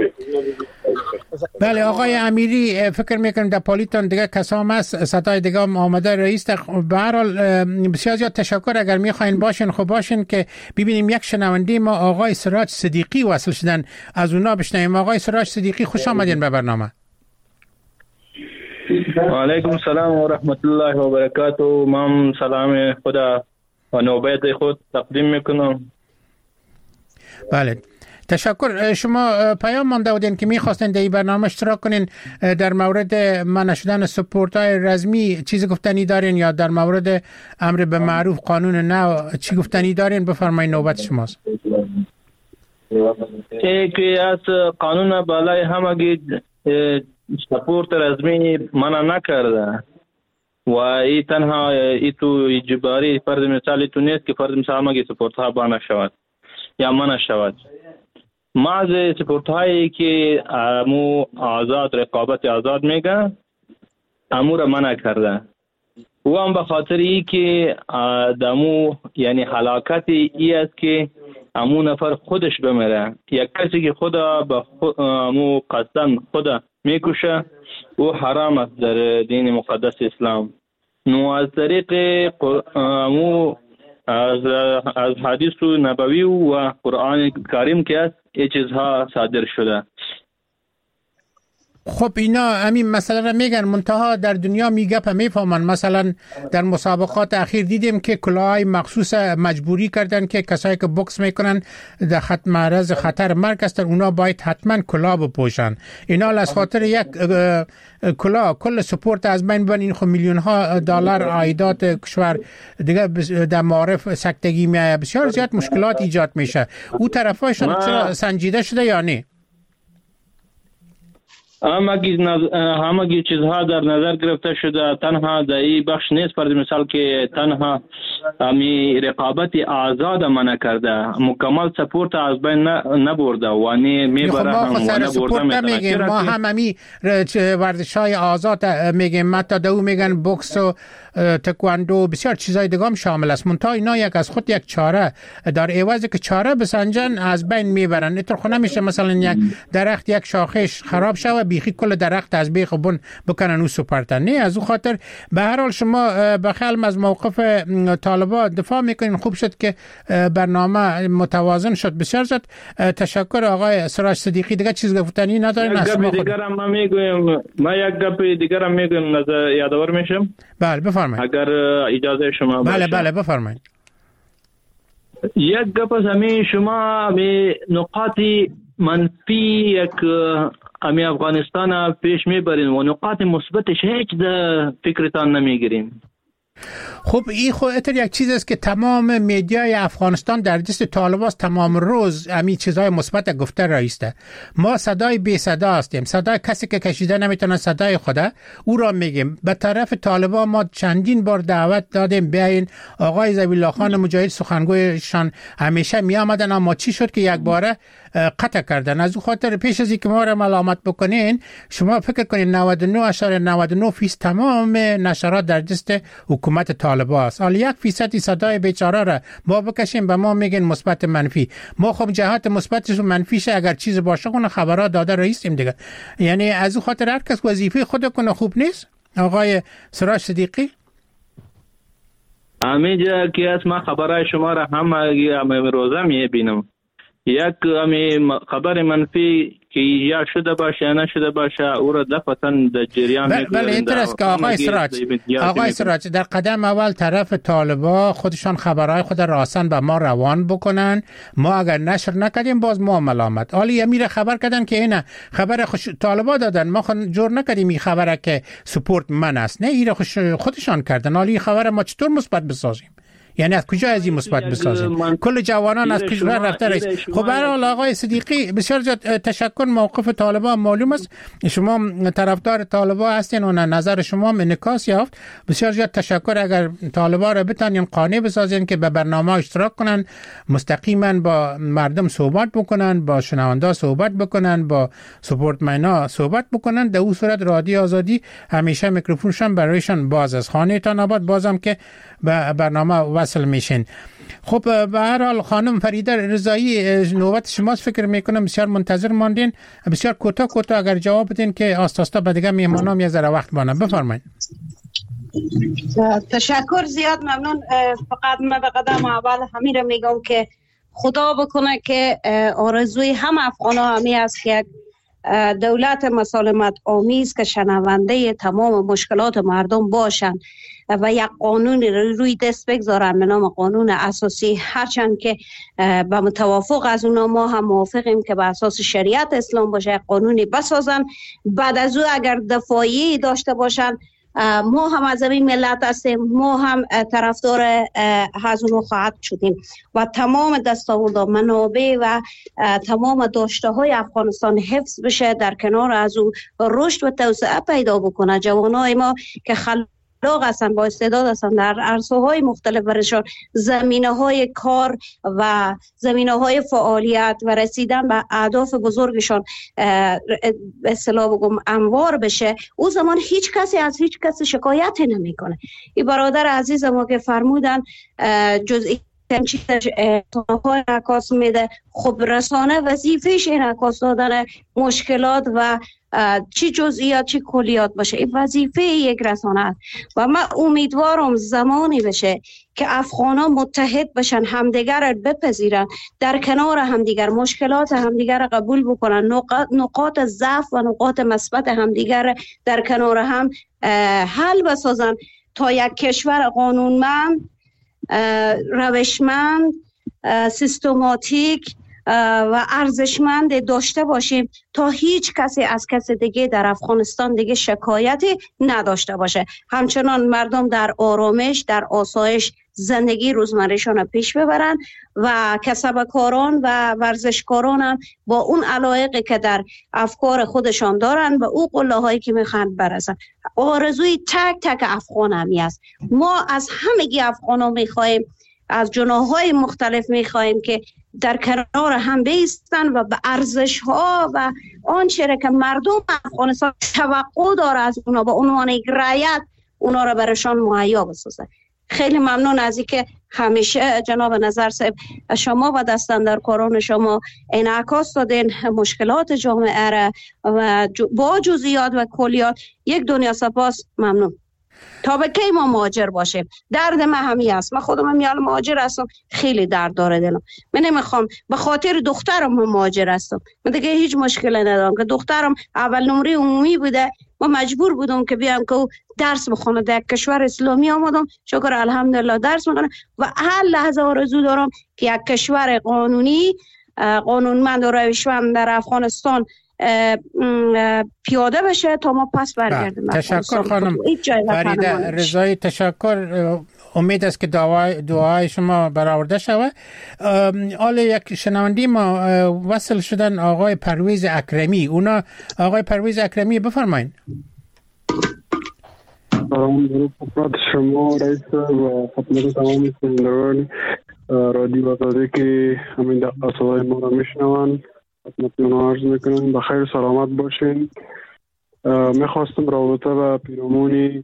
بله آقای امیری، فکر میکنم در پالیتان دیگه کسام است، صدای دیگه آمده رئیس. به هر حال بسیار زیاد تشکر. اگر میخواین باشین خب باشین که ببینیم یک شنونده ما آقای سراج صدیقی وصل شدن، از اونا بشنویم. آقای سراج صدیقی خوش آمدین به برنامه. و علیکم السلام و رحمت الله و برکاته. من سلام خدا و نوبت خود تقدیم میکنم. بله تشکر. شما پیام مانده بودین که میخواستین در این برنامه اشتراک کنین، در مورد منع شدن سپورت های رزمی چیزی گفتنی دارین یا در مورد امر به معروف قانون نو چی گفتنی دارین؟ بفرمایید، نوبت شماست. که از قانون بالای همگی سپورت رزمی منع نکرده و این تنها ای تو اجباری فرض مثال تو نیست که فرض مثال همگی سپورت ها بانه شود یا منع شود. معض سپورت هایی که امو آزاد رقابت آزاد میگه امو را منع کرده و هم به خاطر ای که دمو یعنی حلاکت ای است که امو نفر خودش بمیره. یک کسی که خدا به خود امو قصدن خدا میکشه او حرام است در دین مقدس اسلام. نو از طریق امو از از حدیث نبوی و قرآن کریم که است این چیزها صادر شده. خب اینا همین مسئله را میگن، منتها در دنیا میگه پا میفهمن. مثلا در مسابقات اخیر دیدیم که کلاهای مخصوص مجبوری کردن که کسایی که بوکس میکنن در خط معرض خطر مرگ هستن اونا باید حتما کلاه بپوشن. اینا از خاطر یک کلاه کل سپورت از بین ببرن. این خب میلیون ها دلار عایدات کشور دیگه در معارف سکتگی میایه، بسیار زیاد مشکلات ایجاد میشه. او طرفایشان چرا سنجیده شده یا نه؟ همگی نز... همگی چیزها در نظر گرفته شده. تنها در این بخش نیست فرض مثال که تنها امی رقابت آزاد منع کرده، مکمل سپورت از بین نبرده و نه میبره هم و نبرده میتونه. ما هم امی ورزش های آزاد میگیم، متا دو میگن بوکس و تکواندو بسیار چیزای دیگه هم شامل است. منتها اینا یک از خود یک چاره در عوض که چاره بسنجن از بین میبرن. اینطور خود نمیشه مثلا یک درخت یک شاخش خراب شوه بیخی کل درخت از بیخ بن بکنن او سپرتن. نه، از او خاطر به هر حال شما بخلم از موقف طالبان دفاع میکنین. خوب شد که برنامه متوازن شد. بسیار زیاد تشکر آقای سراج صدیقی. دیگه چیز گفتنی ندارین؟ یک گپ دیگر هم میگویم، ما یک گپ دیگر هم میگویم نظر یادآور میشم. بله بفرمایید اگر اجازه شما باشه. بله بله بفرمایید. یک گپ از همین شما به نقاط منفی یک امی افغانستان پیش میبرین و نقاط مثبتش هیچ در فکرتان نمیگیرین. خب این خودت یک چیز است که تمام میدیای افغانستان در دست طالبان است، تمام روز همین چیزهای مثبت گفته رایسته. ما صدای بی صدا هستیم، صدای کسی که کشیده نمیتونه صدای خوده او را میگیم. به طرف طالبان ما چندین بار دعوت دادیم بیاین. آقای ذبیح خان مجاهد سخنگویشان همیشه می آمدن، اما چی شد که یک باره قطع کردن. از او خاطر پیش از اینکه ما را ملامت بکنین شما فکر کنین نود و نه اشاره نود و نه فیصد تمام نشرات در دست حکومت طالبان است. حالا یک فیصدی صدای بیچاره را ما بکشیم به ما میگن مثبت منفی. ما خب جهات مثبتش و منفیش اگر چیز باشه کنه خبرات داده رئیسیم دیگه. یعنی از او خاطر هر کس وظیفه خود کنه خوب نیست. آقای سراج صدیقی همینجا که از ما خبرهای شما را هم روزه میبینم، یک خبر منفی که یا شده باشه یا نشده باشه او را دفعتاً در جریان میگذارند. بله اینطور است که آقای سراج آقای سراج در قدم اول طرف طالبا خودشان خبرهای خود راسن به ما روان بکنن، ما اگر نشر نکردیم باز ما ملامت. حالی امیر خبر کردن که اینا خبر خوش طالبا دادن، ما خود جور نکردیم این خبره که سپورت من است. نه، این خودشان کردن. حالی خبر ما چطور مثبت بسازیم؟ یعنی از کجا از این مثبت بسازیم؟ کل جوانان از کشور رفته رئیس. خب برای آقای صدیقی بسیار زیاد تشکر. موقف طالبان معلوم است، شما طرفدار طالبان هستین و نظر شما انعکاس یافت. بسیار زیاد تشکر. اگر طالبان را بتونین قانع بسازین که به برنامه اشتراک کنن، مستقیما با مردم صحبت بکنن، با شنوندا صحبت بکنن، با سپورتمنا صحبت بکنن، در اون صورت رادیو آزادی همیشه میکروفونشان برایشان باز است. خانه تان آباد بازم که به برنامه وصل میشین. خب به هر حال خانم فریده رضایی نوبت شماست. فکر میکنم بسیار منتظر ماندین. بسیار کوتاه کوتاه اگر جواب بدین که آستاستا به دیگه میهمانام یه ذره وقت بانه. بفرمایید. تشکر، زیاد ممنون. فقط من به قدم اول همین رو میگم که خدا بکنه که آرزوی هم افغانا همی است که دولت مسالمت آمیز که شنونده تمام مشکلات مردم باشن. و یک قانون روی دست بگذارن به نام قانون اساسی، هرچند که به متوافق از اونا ما هم موافقیم که به اساس شریعت اسلام باشه، یک قانونی بسازن. بعد از او اگر دفاعی داشته باشن، ما هم از این ملت هستیم، ما هم طرفدار از اونو خواهد شدیم و تمام دستاوردها، منابع و تمام داشته های افغانستان حفظ بشه، در کنار از اون رشد و توسعه پیدا بکنه. جوانای ما که خلاق هستن، با استعداد هستن، در عرصه های مختلف برشان زمینه های کار و زمینه های فعالیت و رسیدن به اهداف بزرگشان به اصطلاح بگم انوار بشه، او زمان هیچ کسی از هیچ کسی شکایتی نمیکنه. این برادر عزیز ما که فرمودن جزئی تمچیدش های انعکاس میده، خب رسانه وظیفهش انعکاس دادن مشکلات و چی جزئیات چی کلیات باشه، این وظیفه یک رسانه است و من امیدوارم زمانی بشه که افغانا متحد بشن، همدیگر را بپذیرن، در کنار همدیگر مشکلات همدیگر را قبول بکنن، نقاط, نقاط ضعف و نقاط مثبت همدیگر در کنار هم حل بسازن تا یک کشور قانونمند، روشمند، سیستماتیک و ارزشمند داشته باشیم تا هیچ کسی از کسی دیگه در افغانستان دیگه شکایتی نداشته باشه. همچنان مردم در آرامش، در آسایش زندگی روزمرهشان پیش ببرن و کسبکاران و ورزشکاران هم با اون علایقی که در افکار خودشان دارن و او قله هایی که میخوان برسن. آرزوی تک تک افغان همی است. ما از همگی افغان ها میخواهیم، از جناح‌های مختلف می‌خواهیم که در کنار هم بایستن و به ارزش‌ها و آنچه که مردم افغانستان توقع داره از اونا به عنوان یک رعیت، اونا را برشان مهیا بسازه. خیلی ممنون از اینکه همیشه جناب نظر صاحب شما و دستاندرکاران شما انعکاس دادین مشکلات جامعه را و با جزئیات و کلیات. یک دنیا سپاس، ممنون. تا به کی ما مهاجر باشیم؟ درد من همی است. من خودم میال مهاجر هستم، خیلی درد داره دلم. من نمیخوام به خاطر دخترم هم مهاجر هستم. من دیگه هیچ مشکلی ندارم که دخترم اول نمره عمومی بوده، ما مجبور بودم که بیام که درس بخونه. در کشور اسلامی آمدم، شکر الحمدلله درس میخونم و هر لحظه آرزو دارم که یک کشور قانونی، قانونمند و روشمند در افغانستان پیاده بشه تا ما پس برگردیم. تشکر خانم فریده رضایی، تشکر. امید است که دعای دعای شما برآورده شود. حال یک شنونده ما وصل شدن آقای پرویز اکرمی. اونا آقای پرویز اکرمی بفرمایید. سلام درود خدمت شما رئیس و خدمت تمام شنوندگان رادیو آزادی که همین دقیقه صدای ما را میشنوند. خدمتتون عرض میکنم بخیر سلامت باشین. میخواستم رابطه با پیرامونی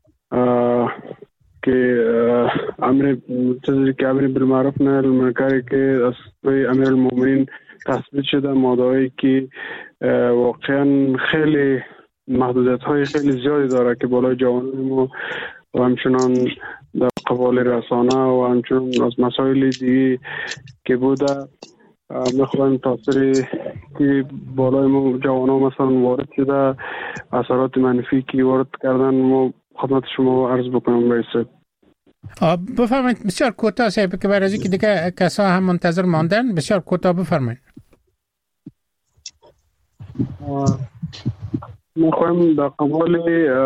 که امر چیزی که امر بالمعروف نهی عن المنکر که از سوی امیرالمومنین تثبیت شده، ماده‌ای که واقعا خیلی محدودیت های خیلی زیادی داره که بالای جوانان ما و همچنان در قبال رسانه و همچنان از مسائل دیگه که بوده میخوایم تاثیری که بالای ما جوانان مثلا وارد شده، اثرات منفی که وارد کردن، ما خدمت شما عرض بکنم رئیس. بفرمایید. بسیار کوتاه صاحب که برای از اینکه دیگه کسا هم منتظر ماندن، بسیار کوتاه بفرمایید. میخوایم در قبال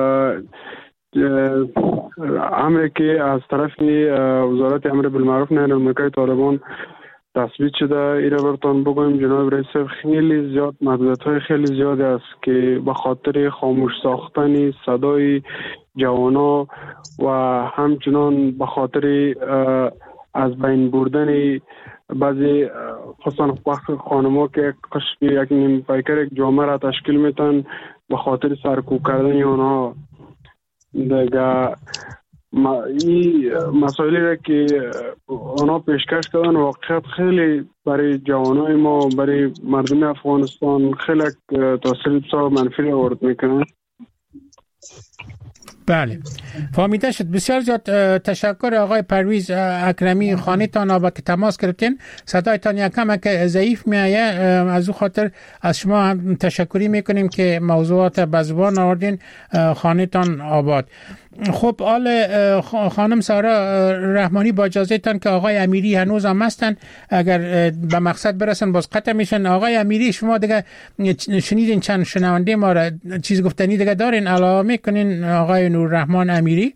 امری که از طرف وزارت امر بالمعروف نهی عن المنکر طالبان تثبیت شده ایره براتون بگویم جناب رئیس، خیلی زیاد محدودیت های خیلی زیادی است که به خاطر خاموش ساختن صدای جوانا و همچنان به خاطر از بین بردن بعضی خصوصا وقت خانما که قشقی یک نیم پیکر یک جامعه را تشکیل میتن به خاطر سرکوب کردن آنها دیگه ما این مسائلی را که آنها پیشکش کردن واقعیت خیلی برای جوانای ما، برای مردم افغانستان خیلی تاثیر بسیار منفی را وارد میکنن. بله فهمیده شد. بسیار زیاد تشکر آقای پرویز اکرمی. خانه تان آباد که تماس گرفتین، صدایتان یکم که ضعیف میایه، از او خاطر از شما هم تشکری میکنیم که موضوعات به زبان آوردین. خانه تان آباد. خب آل خانم سارا رحمانی، با اجازه تان که آقای امیری هنوز هم هستن، اگر به مقصد برسن باز قطع میشن. آقای امیری، شما دیگه شنیدین چند شنونده ما را چیز گفتنی دیگه دارین علاوه میکنین آقای نوررحمان امیری؟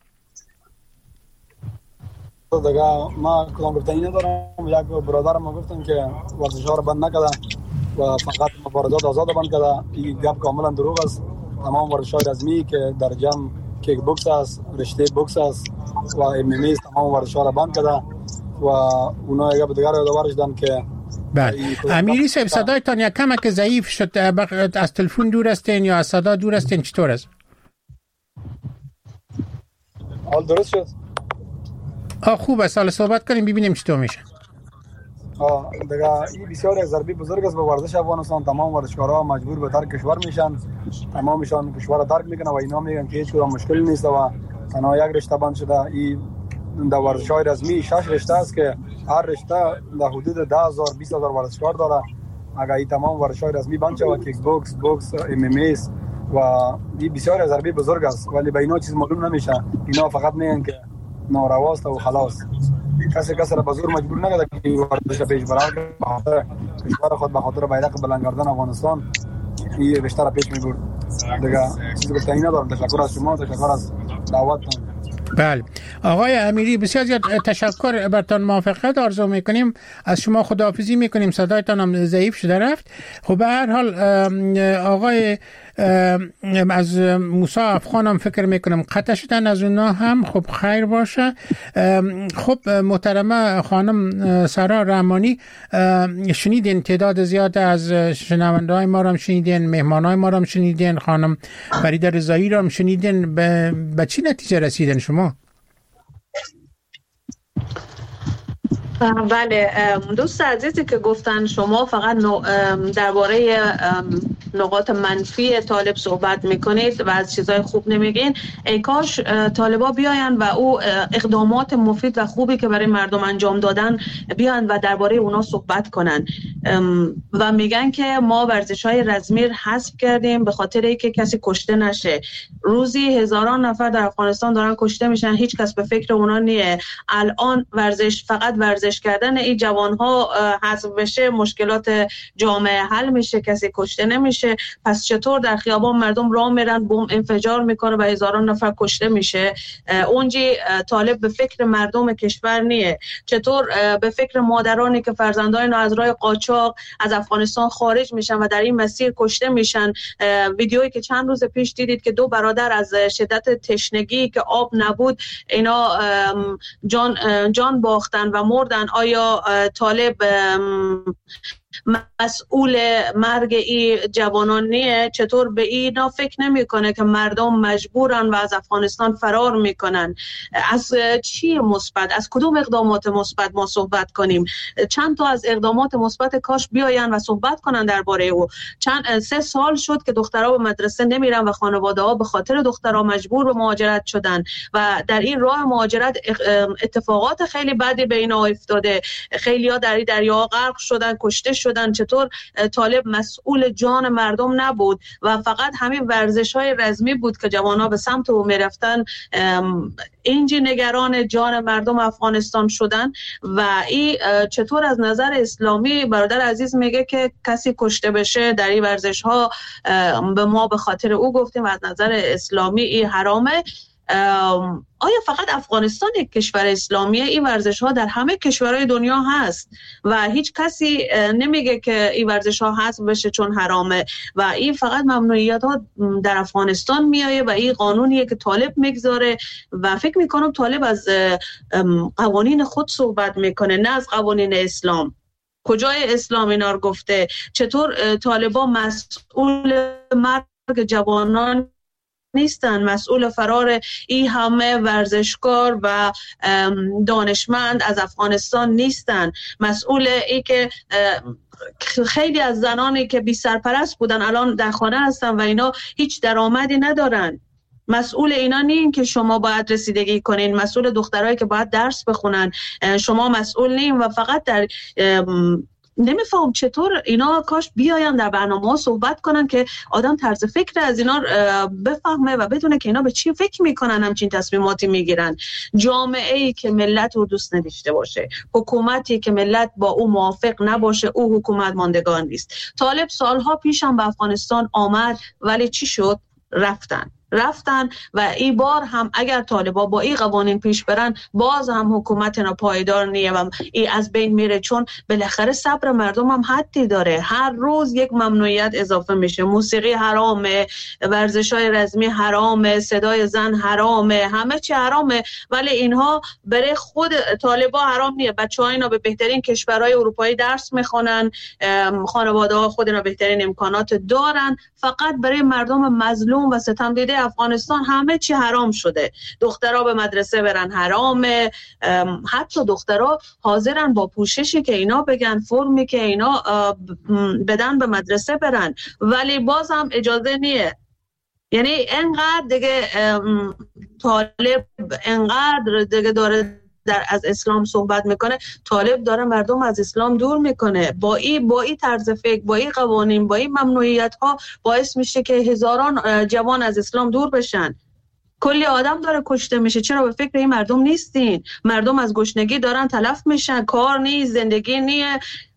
دیگه ما کلام گفتنی ندارم. یک برادرم ما گفتن که ورزش ها رو بند نکرده و فقط مبارزات آزاد بند کرده. این گپ کاملا دروغ است. تمام ورزش های رسمی که در جمع کیک بوکس است، رشته بوکس است و ام ام ای تمام ورزش ها رو بند کرده و اونا یک دیگر یادآورش دادن که بله. امیری صاحب، صدایتان یک کمک ضعیف شد، از تلفن دور هستین یا از صدا دور هستین؟ چطور است؟ حال درست شد؟ آه خوب است، حالا صحبت کنیم ببینیم چطور میشه. آه دیگه این بسیار یک ضربه بزرگ است به ورزش افغانستان. تمام ورزشکارها مجبور به ترک کشور میشن، تمامشان کشور را ترک میکنن و اینا میگن که هیچ کدام مشکل نیست و تنها یک رشته بند شده. این در ورزش‌های رسمی شش رشته است که هر رشته در حدود ده هزار بیست هزار ورزشکار داره. اگر این تمام ورزش‌های رسمی بند شود، کیک بوکس، بوکس، ام ام ای و این بسیار ضربه بزرگ است، ولی به اینا چیز معلوم نمیشه. اینا فقط میگن که نارواست و خلاص. کسی کسی را به زور مجبور نکرده که این ورزش پیش بره. به خاطر کشور خود، به خاطر بیرق بلند کردن افغانستان این رشته را پیش میبرد. دیگه چیزی گفتنی ندارم. تشکر از شما، تشکر از دعوتتون. بله آقای امیری، بسیار زیاد تشکر، برتان موافقت آرزو میکنیم. از شما خداحافظی میکنیم، صدایتان هم ضعیف شده رفت. خب به هر حال آقای از موسی افغان هم فکر میکنم قطع شدن از اونا هم. خب خیر باشه. خب محترمه خانم سارا رحمانی، شنیدین تعداد زیاد از شنونده های ما رو هم شنیدین، مهمان های ما رو هم شنیدین، خانم فریده رضایی رو هم شنیدین. به, به چی نتیجه رسیدین شما؟ بله دوست عزیزی که گفتن شما فقط درباره نقاط منفی طالب صحبت میکنید و از چیزای خوب نمیگین. ای کاش طالبا بیاین و او اقدامات مفید و خوبی که برای مردم انجام دادن بیاین و درباره اونا صحبت کنن و میگن که ما ورزش‌های رزمی حذف کردیم به خاطر اینکه کسی کشته نشه. روزی هزاران نفر در افغانستان دارن کشته میشن، هیچ کس به فکر اونا نیه. الان ورزش فقط ورزش کردن این جوانها حذف بشه، مشکلات جامعه حل میشه، کسی کشته نمیشه. پس چطور در خیابان مردم راه میرن، بم انفجار میکنه و هزاران نفر کشته میشه؟ اونجی طالب به فکر مردم کشور نیه. چطور به فکر مادرانی که فرزندان از راه قاچاق از افغانستان خارج میشن و در این مسیر کشته میشن؟ ویدیویی که چند روز پیش دیدید که دو برادر از شدت تشنگی که آب نبود اینا جان جان باختن و مردن. آیا طالب مسئول مرگ این جوانان نیه؟ چطور به اینا فکر نمیکنه که مردم مجبورن و از افغانستان فرار میکنن؟ از چی مثبت، از کدوم اقدامات مثبت ما صحبت کنیم؟ چند تا از اقدامات مثبت کاش بیاین و صحبت کنن درباره او. چند سه سال شد که دخترها به مدرسه نمیرن و خانواده ها به خاطر دخترها مجبور به مهاجرت شدن و در این راه مهاجرت اتفاقات خیلی بدی به اینا افتاده. خیلی‌ها در این دریا غرق شدن، کشته شدن. چطور طالب مسئول جان مردم نبود و فقط همین ورزش‌های رزمی بود که جوان‌ها به سمت او می‌رفتن؟ اینجی نگران جان مردم افغانستان شدن و این چطور از نظر اسلامی برادر عزیز میگه که کسی کشته بشه در این ورزش‌ها به ما به خاطر او گفتیم و از نظر اسلامی این حرامه. آیا فقط افغانستان یک کشور اسلامیه؟ این ورزش ها در همه کشورهای دنیا هست و هیچ کسی نمیگه که این ورزش ها حذف بشه چون حرامه و این فقط ممنوعیت ها در افغانستان میایه و این قانونیه که طالب میگذاره و فکر میکنم طالب از قوانین خود صحبت میکنه نه از قوانین اسلام. کجای اسلام اینا رو گفته؟ چطور طالبا مسئول مرگ جوانان نیستن، مسئول فرار این همه ورزشکار و دانشمند از افغانستان نیستن؟ مسئول ای که خیلی از زنانی که بی سرپرست بودن الان در خانه هستن و اینا هیچ درآمدی ندارن. مسئول اینا نین که شما باید رسیدگی کنین، مسئول دخترایی که باید درس بخونن شما مسئول نین و فقط در نمیفهم چطور اینا کاش بیاین در برنامه صحبت کنن که آدم طرز فکر از اینا بفهمه و بدونه که اینا به چی فکر میکنن همچین تصمیماتی میگیرن. جامعه ای که ملت رو دوست نداشته باشه، حکومتی که ملت با او موافق نباشه، او حکومت ماندگار نیست. طالب سالها پیش هم به افغانستان آمد ولی چی شد؟ رفتن رفتن و این بار هم اگر طالبا با این قوانین پیش برن باز هم حکومت اینا پایدار نیه و این از بین میره، چون بالاخره صبر مردم هم حدی داره. هر روز یک ممنوعیت اضافه میشه، موسیقی حرامه، ورزش‌های رزمی حرامه، صدای زن حرامه، همه چی حرامه، ولی اینها برای خود طالبا حرام نیه. بچه‌ها اینا به بهترین کشورهای اروپایی درس میخونن، خانواده‌ها خود اینا بهترین امکانات دارن، فقط برای مردم مظلوم و ستم دیده افغانستان همه چی حرام شده. دخترها به مدرسه برن حرامه، حتی دخترها حاضرن با پوششی که اینا بگن، فرمی که اینا بدن به مدرسه برن، ولی باز هم اجازه نیه. یعنی انقدر دیگه طالب انقدر دیگه داره در از اسلام صحبت میکنه، طالب داره مردم از اسلام دور میکنه. با این با این طرز فکر، با این قوانین، با این ممنوعیت ها باعث میشه که هزاران جوان از اسلام دور بشن. کلی آدم داره کشته میشه. چرا به فکر این مردم نیستین؟ مردم از گشنگی دارن تلف میشن، کار نیست، زندگی نیه،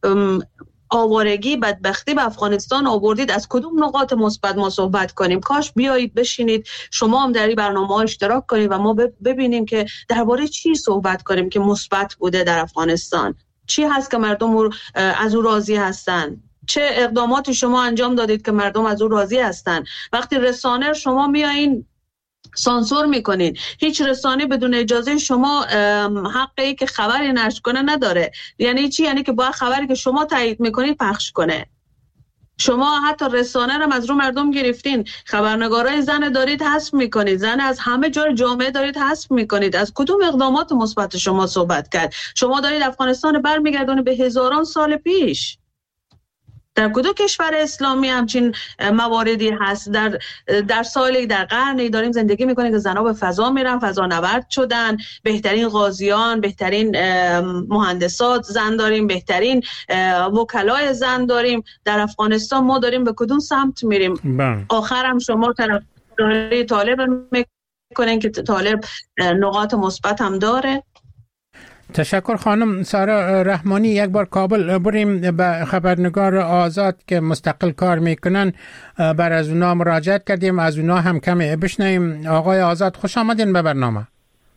آوارگی، بدبختی به افغانستان آوردید. از کدوم نقاط مثبت ما صحبت کنیم؟ کاش بیایید بشینید شما هم در این برنامه‌ها اشتراک کنید و ما ببینیم که درباره چی صحبت کنیم که مثبت بوده در افغانستان. چی هست که مردم از او راضی هستن؟ چه اقداماتی شما انجام دادید که مردم از او راضی هستن؟ وقتی رسانه شما میایین سانسور میکنین، هیچ رسانه بدون اجازه شما حقی که خبری نشر کنه نداره. یعنی چی؟ یعنی که باید خبری که شما تایید میکنید پخش کنه. شما حتی رسانه رو از رو مردم گرفتین، خبرنگارای زن دارید حذف میکنید، زن از همه جای جامعه دارید حذف میکنید. از کدوم اقدامات مثبت شما صحبت کرد؟ شما دارید افغانستان برمیگردونید به هزاران سال پیش. در کدوم کشور اسلامی همچین مواردی هست؟ در در سالی در قرنی داریم زندگی میکنیم که زنها به فضا میرن، فضا نورد شدن، بهترین قاضیان، بهترین مهندسات زن داریم، بهترین وکلای زن داریم. در افغانستان ما داریم به کدوم سمت میریم؟ آخرم شما طرفداری طالب میکنین که طالب نقاط مثبت هم داره. تشکر خانم سارا رحمانی. یک بار کابل بریم به خبرنگار آزاد که مستقل کار میکنن، بر از اونا مراجعت کردیم، از اونا هم کمی بشنیم. آقای آزاد خوش آمدین به برنامه.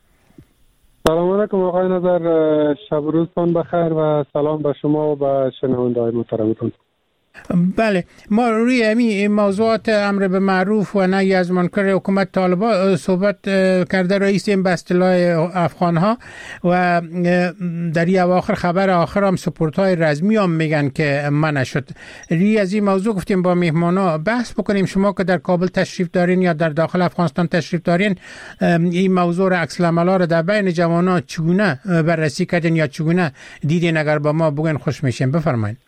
سلام علیکم آقای نظر، شب روزتون بخیر و سلام به شما و به شنونده‌های محترمتون. بله، ما روی این موضوعات امر به معروف و نهی از منکر حکومت طالبان صحبت کرده رئیس این به اصطلاح افغان ها و در این اواخر خبر آخر هم سپورت های رزمی هم میگن که منع شد. روی از این موضوع گفتیم با مهمانا بحث بکنیم. شما که در کابل تشریف دارین یا در داخل افغانستان تشریف دارین، این موضوع را عکس العملا را در بین جوانان چگونه بررسی کردین یا چگونه دیدین؟ اگر با ما بگین خوش میشیم. بفرمایید.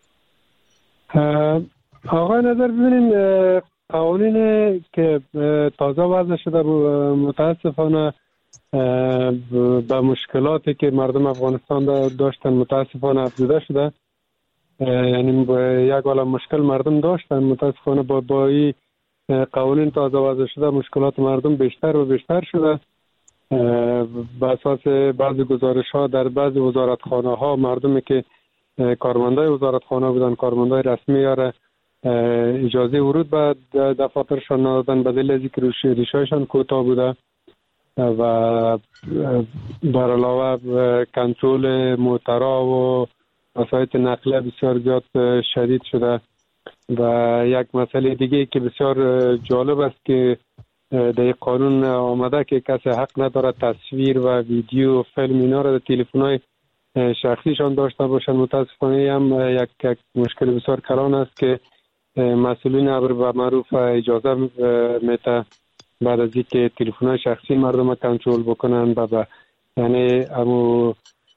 آقای نظر، ببینین قوانین که تازه وضع شده متاسفانه به مشکلاتی که مردم افغانستان داشتن متاسفانه افزوده شده. یعنی یک عالم مشکل مردم داشتن، متاسفانه با با این قوانین تازه وضع شده مشکلات مردم بیشتر و بیشتر شده. به اساس بعضی گزارش ها در بعضی وزارتخانه ها مردمی که کارمندای وزارتخانه بودن، کارمندای رسمی را اجازه ورود به دفاترشان ندادن به دلیل از اینکه ریشه‌شان کوتاه بوده و بر علاوه کنترل موترها و وسایل نقلیه بسیار زیاد شدید شده. و یک مسئله دیگه که بسیار جالب است که در قانون آمده که کسی حق نداره تصویر و ویدیو و فیلم اینا را در تلفن‌های شخصیشان داشته باشند. متاسفانه هم یک, یک مشکل بسیار کلان است که مسئولین امر به معروف اجازه میته بعد از اینکه تلفن‌های شخصی مردم کنترل بکنن و یعنی امو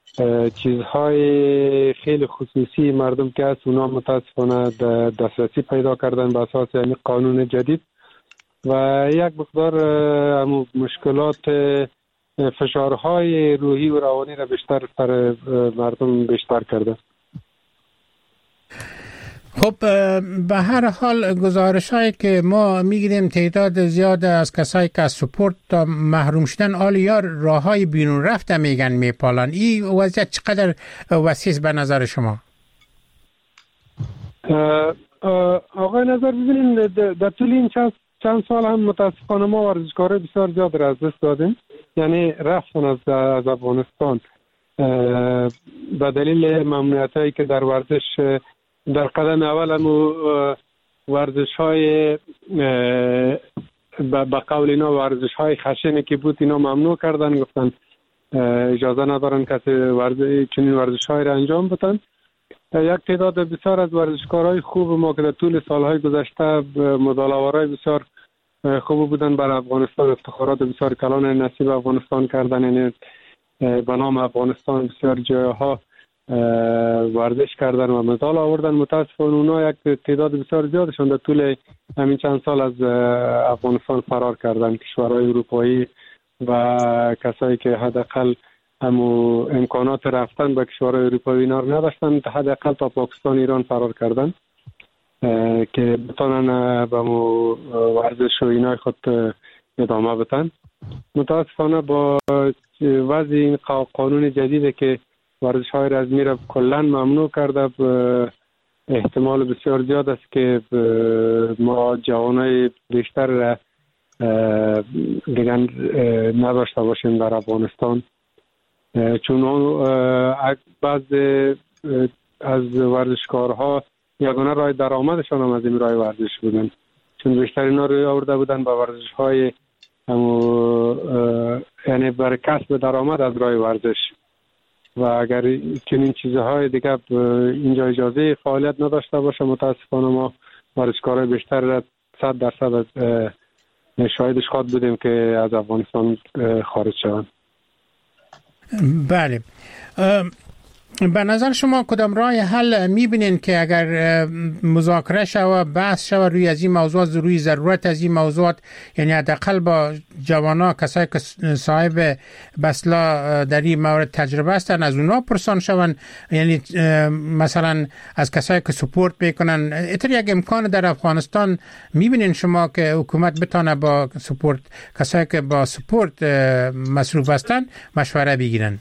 چیزهای خیلی خصوصی مردم که هست اونا متاسفانه دسترسی پیدا کردن به اساس یعنی قانون جدید و یک مقدار امو مشکلات فشارهای روحی و روانی را بیشتر سر مردم بیشتر کرده. خب به هر حال گزارش هایی که ما میگیریم تعداد زیاد از کسایی که از سپورت محروم شدن آل یا راه های بیرون رفته میگن میپالن. این وضعیت چقدر وسیع به نظر شما؟ آقای نظر ببینید در طول این چند چند سال هم متاسفانه ما ورزشکارای بسیار زیاد را از دست دادیم، یعنی رفتن از از افغانستان به دلیل ممنوعیتایی که در ورزش در قدم اول هم ورزش های به قول اینا ورزش های خشنی که بود اینا ممنوع کردن، گفتن اجازه ندارن کسی ورزش چنین ورزش های را انجام بدن. یک تعداد بسیار از ورزشکارای خوب ما که در طول سالهای گذشته مدال‌آورای بسیار خوب بودن برای افغانستان، افتخارات بسیار کلان نصیب افغانستان کردن، یعنی به نام افغانستان بسیار جاها ورزش کردن و مدال آوردن. متاسفانه اونا یک تعداد بسیار زیادشون در طول همین چند سال از افغانستان فرار کردن. کشورهای اروپایی و کسایی که حداقل همو امکانات رفتن به کشورهای اروپایی اینا رو نداشتن، حداقل تا پاکستان، ایران فرار کردن که بتونن به مو ورزش و اینای خود ادامه بدن. متاسفانه با وضع این قانون جدیده که ورزش های رزمی را کلا ممنوع کرده، احتمال بسیار زیاد است که ما جوانای بیشتر را دیگر نداشته باشیم در افغانستان، چون بعض از ورزشکارها یگانه راه درآمدشان هم از این راه ورزش بودن، چون بیشتر اینا روی آورده بودن با ورزش های یعنی برای کسب درآمد از راه ورزش. و اگر چنین چیزهای دیگه اینجا اجازه فعالیت نداشته باشه، متاسفانه ما ورزشکارای بیشتر صد درصد از شاهدش خواهد بودیم که از افغانستان خارج شوند. بله، به نظر شما کدام راه حل میبینین که اگر مذاکره شوه، بحث شوه روی از این موضوعات، روی ضرورت از این موضوعات، یعنی حداقل با جوانا کسایی که صاحب بسلا در این مورد تجربه هستن از اونا پرسان شون، یعنی مثلا از کسایی که سپورت میکنن، اتر یک امکان در افغانستان میبینین شما که حکومت بتانه با سپورت کسایی که با سپورت مصروف هستن مشوره بگیرن؟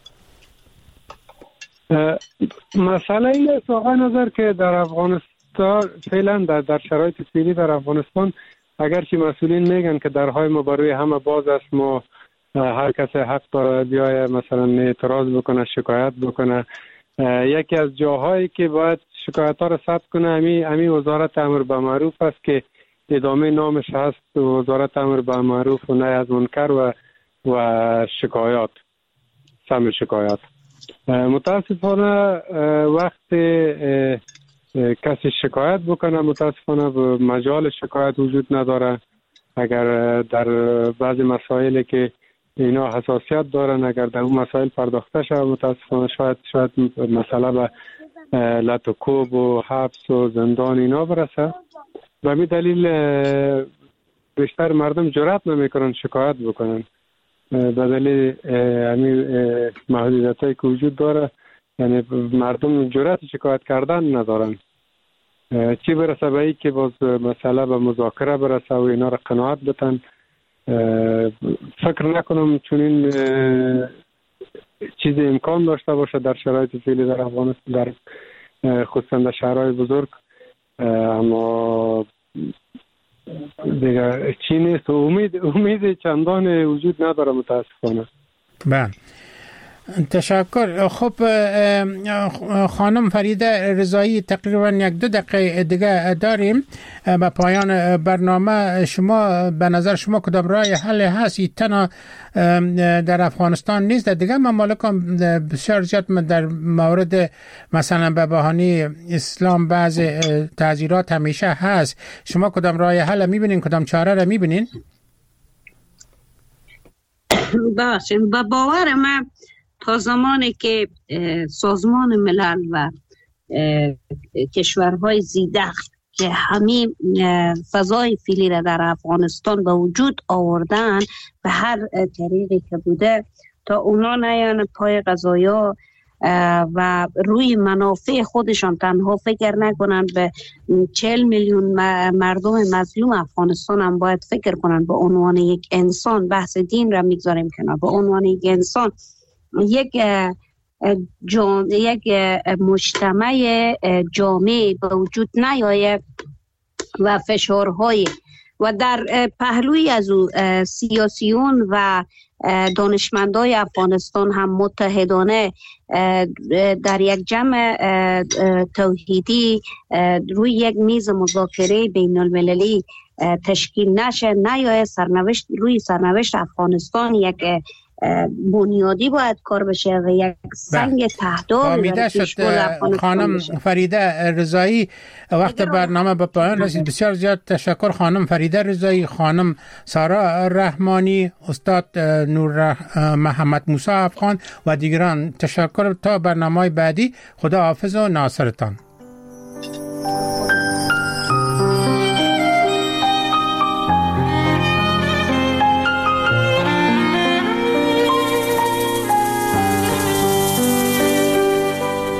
مسئله این است آقای نظر که در افغانستان فعلا در, در شرایط فعلی در افغانستان اگرچه مسئولین میگن که درهای ما برای همه باز است، ما هر کسی حق داره بیای مثلا اعتراض بکنه، شکایت بکنه. یکی از جاهایی که باید شکایت ها را ثبت کنه امی امی وزارت امر به معروف است که ادامه نامش هست، وزارت امر به معروف و نهی از منکر و و شکایات، سمع شکایات. متاسفانه وقت کسی شکایت بکنه متاسفانه مجال شکایت وجود نداره. اگر در بعضی مسائلی که اینا حساسیت دارن اگر در اون مسائل پرداخته شود متاسفانه شاید شاید مسئله به لط و کوب و حبس و زندان اینا برسه. به همین دلیل بیشتر مردم جرأت نمیکنن شکایت بکنن به دلیل همین محدودیتایی که وجود داره، یعنی مردم جرأت شکایت کردن ندارن. چی برسه به این که باز مسئله به مذاکره برسه و اینا را قناعت بتن. فکر نکنم چون این چیز امکان داشته باشه در شرایط فعلی در افغانستان، در خصوصا در شهرهای بزرگ. اما دیگه چی نیست، امید امید چندان وجود نداره متاسفانه. بله، تشکر. خب خانم فریده رضایی تقریبا یک دو دقیقه دیگه داریم به پایان برنامه. شما به نظر شما کدام راه حل هست؟ این تنها در افغانستان نیست، در دیگه ممالک هم بسیار زیاد در مورد مثلا به بهانه اسلام بعض تعذیرات همیشه هست. شما کدام راه حل میبینین، کدام چاره را میبینین؟ باشه، با باور من تا زمانی که سازمان ملل و کشورهای زیدخل که همین فضای فعلی را در افغانستان به وجود آوردن به هر طریقی که بوده تا اونا نیان پای قضایا و روی منافع خودشان تنها فکر نکنن، به چهل میلیون مردم مظلوم افغانستان هم باید فکر کنن. به عنوان یک انسان، بحث دین را میگذاریم کنار، به عنوان یک انسان، یک جامعه، یک مجتمع جامعه به وجود نیاید و فشارهای و در پهلوی از او سیاسیون و دانشمندای افغانستان هم متحدانه در یک جمع توحیدی روی یک میز مذاکره بین المللی تشکیل نشه، نیاید سرنوشت روی سرنوشت افغانستان یک بنیادی باید کار بشه و یک سنگ تهدار خانم فریده رضایی. وقت برنامه به پایان رسید. بسیار زیاد تشکر خانم فریده رضایی، خانم سارا رحمانی، استاد نور محمد موسی افغان و دیگران. تشکر. تا برنامه بعدی، خدا حافظ و ناصرتان.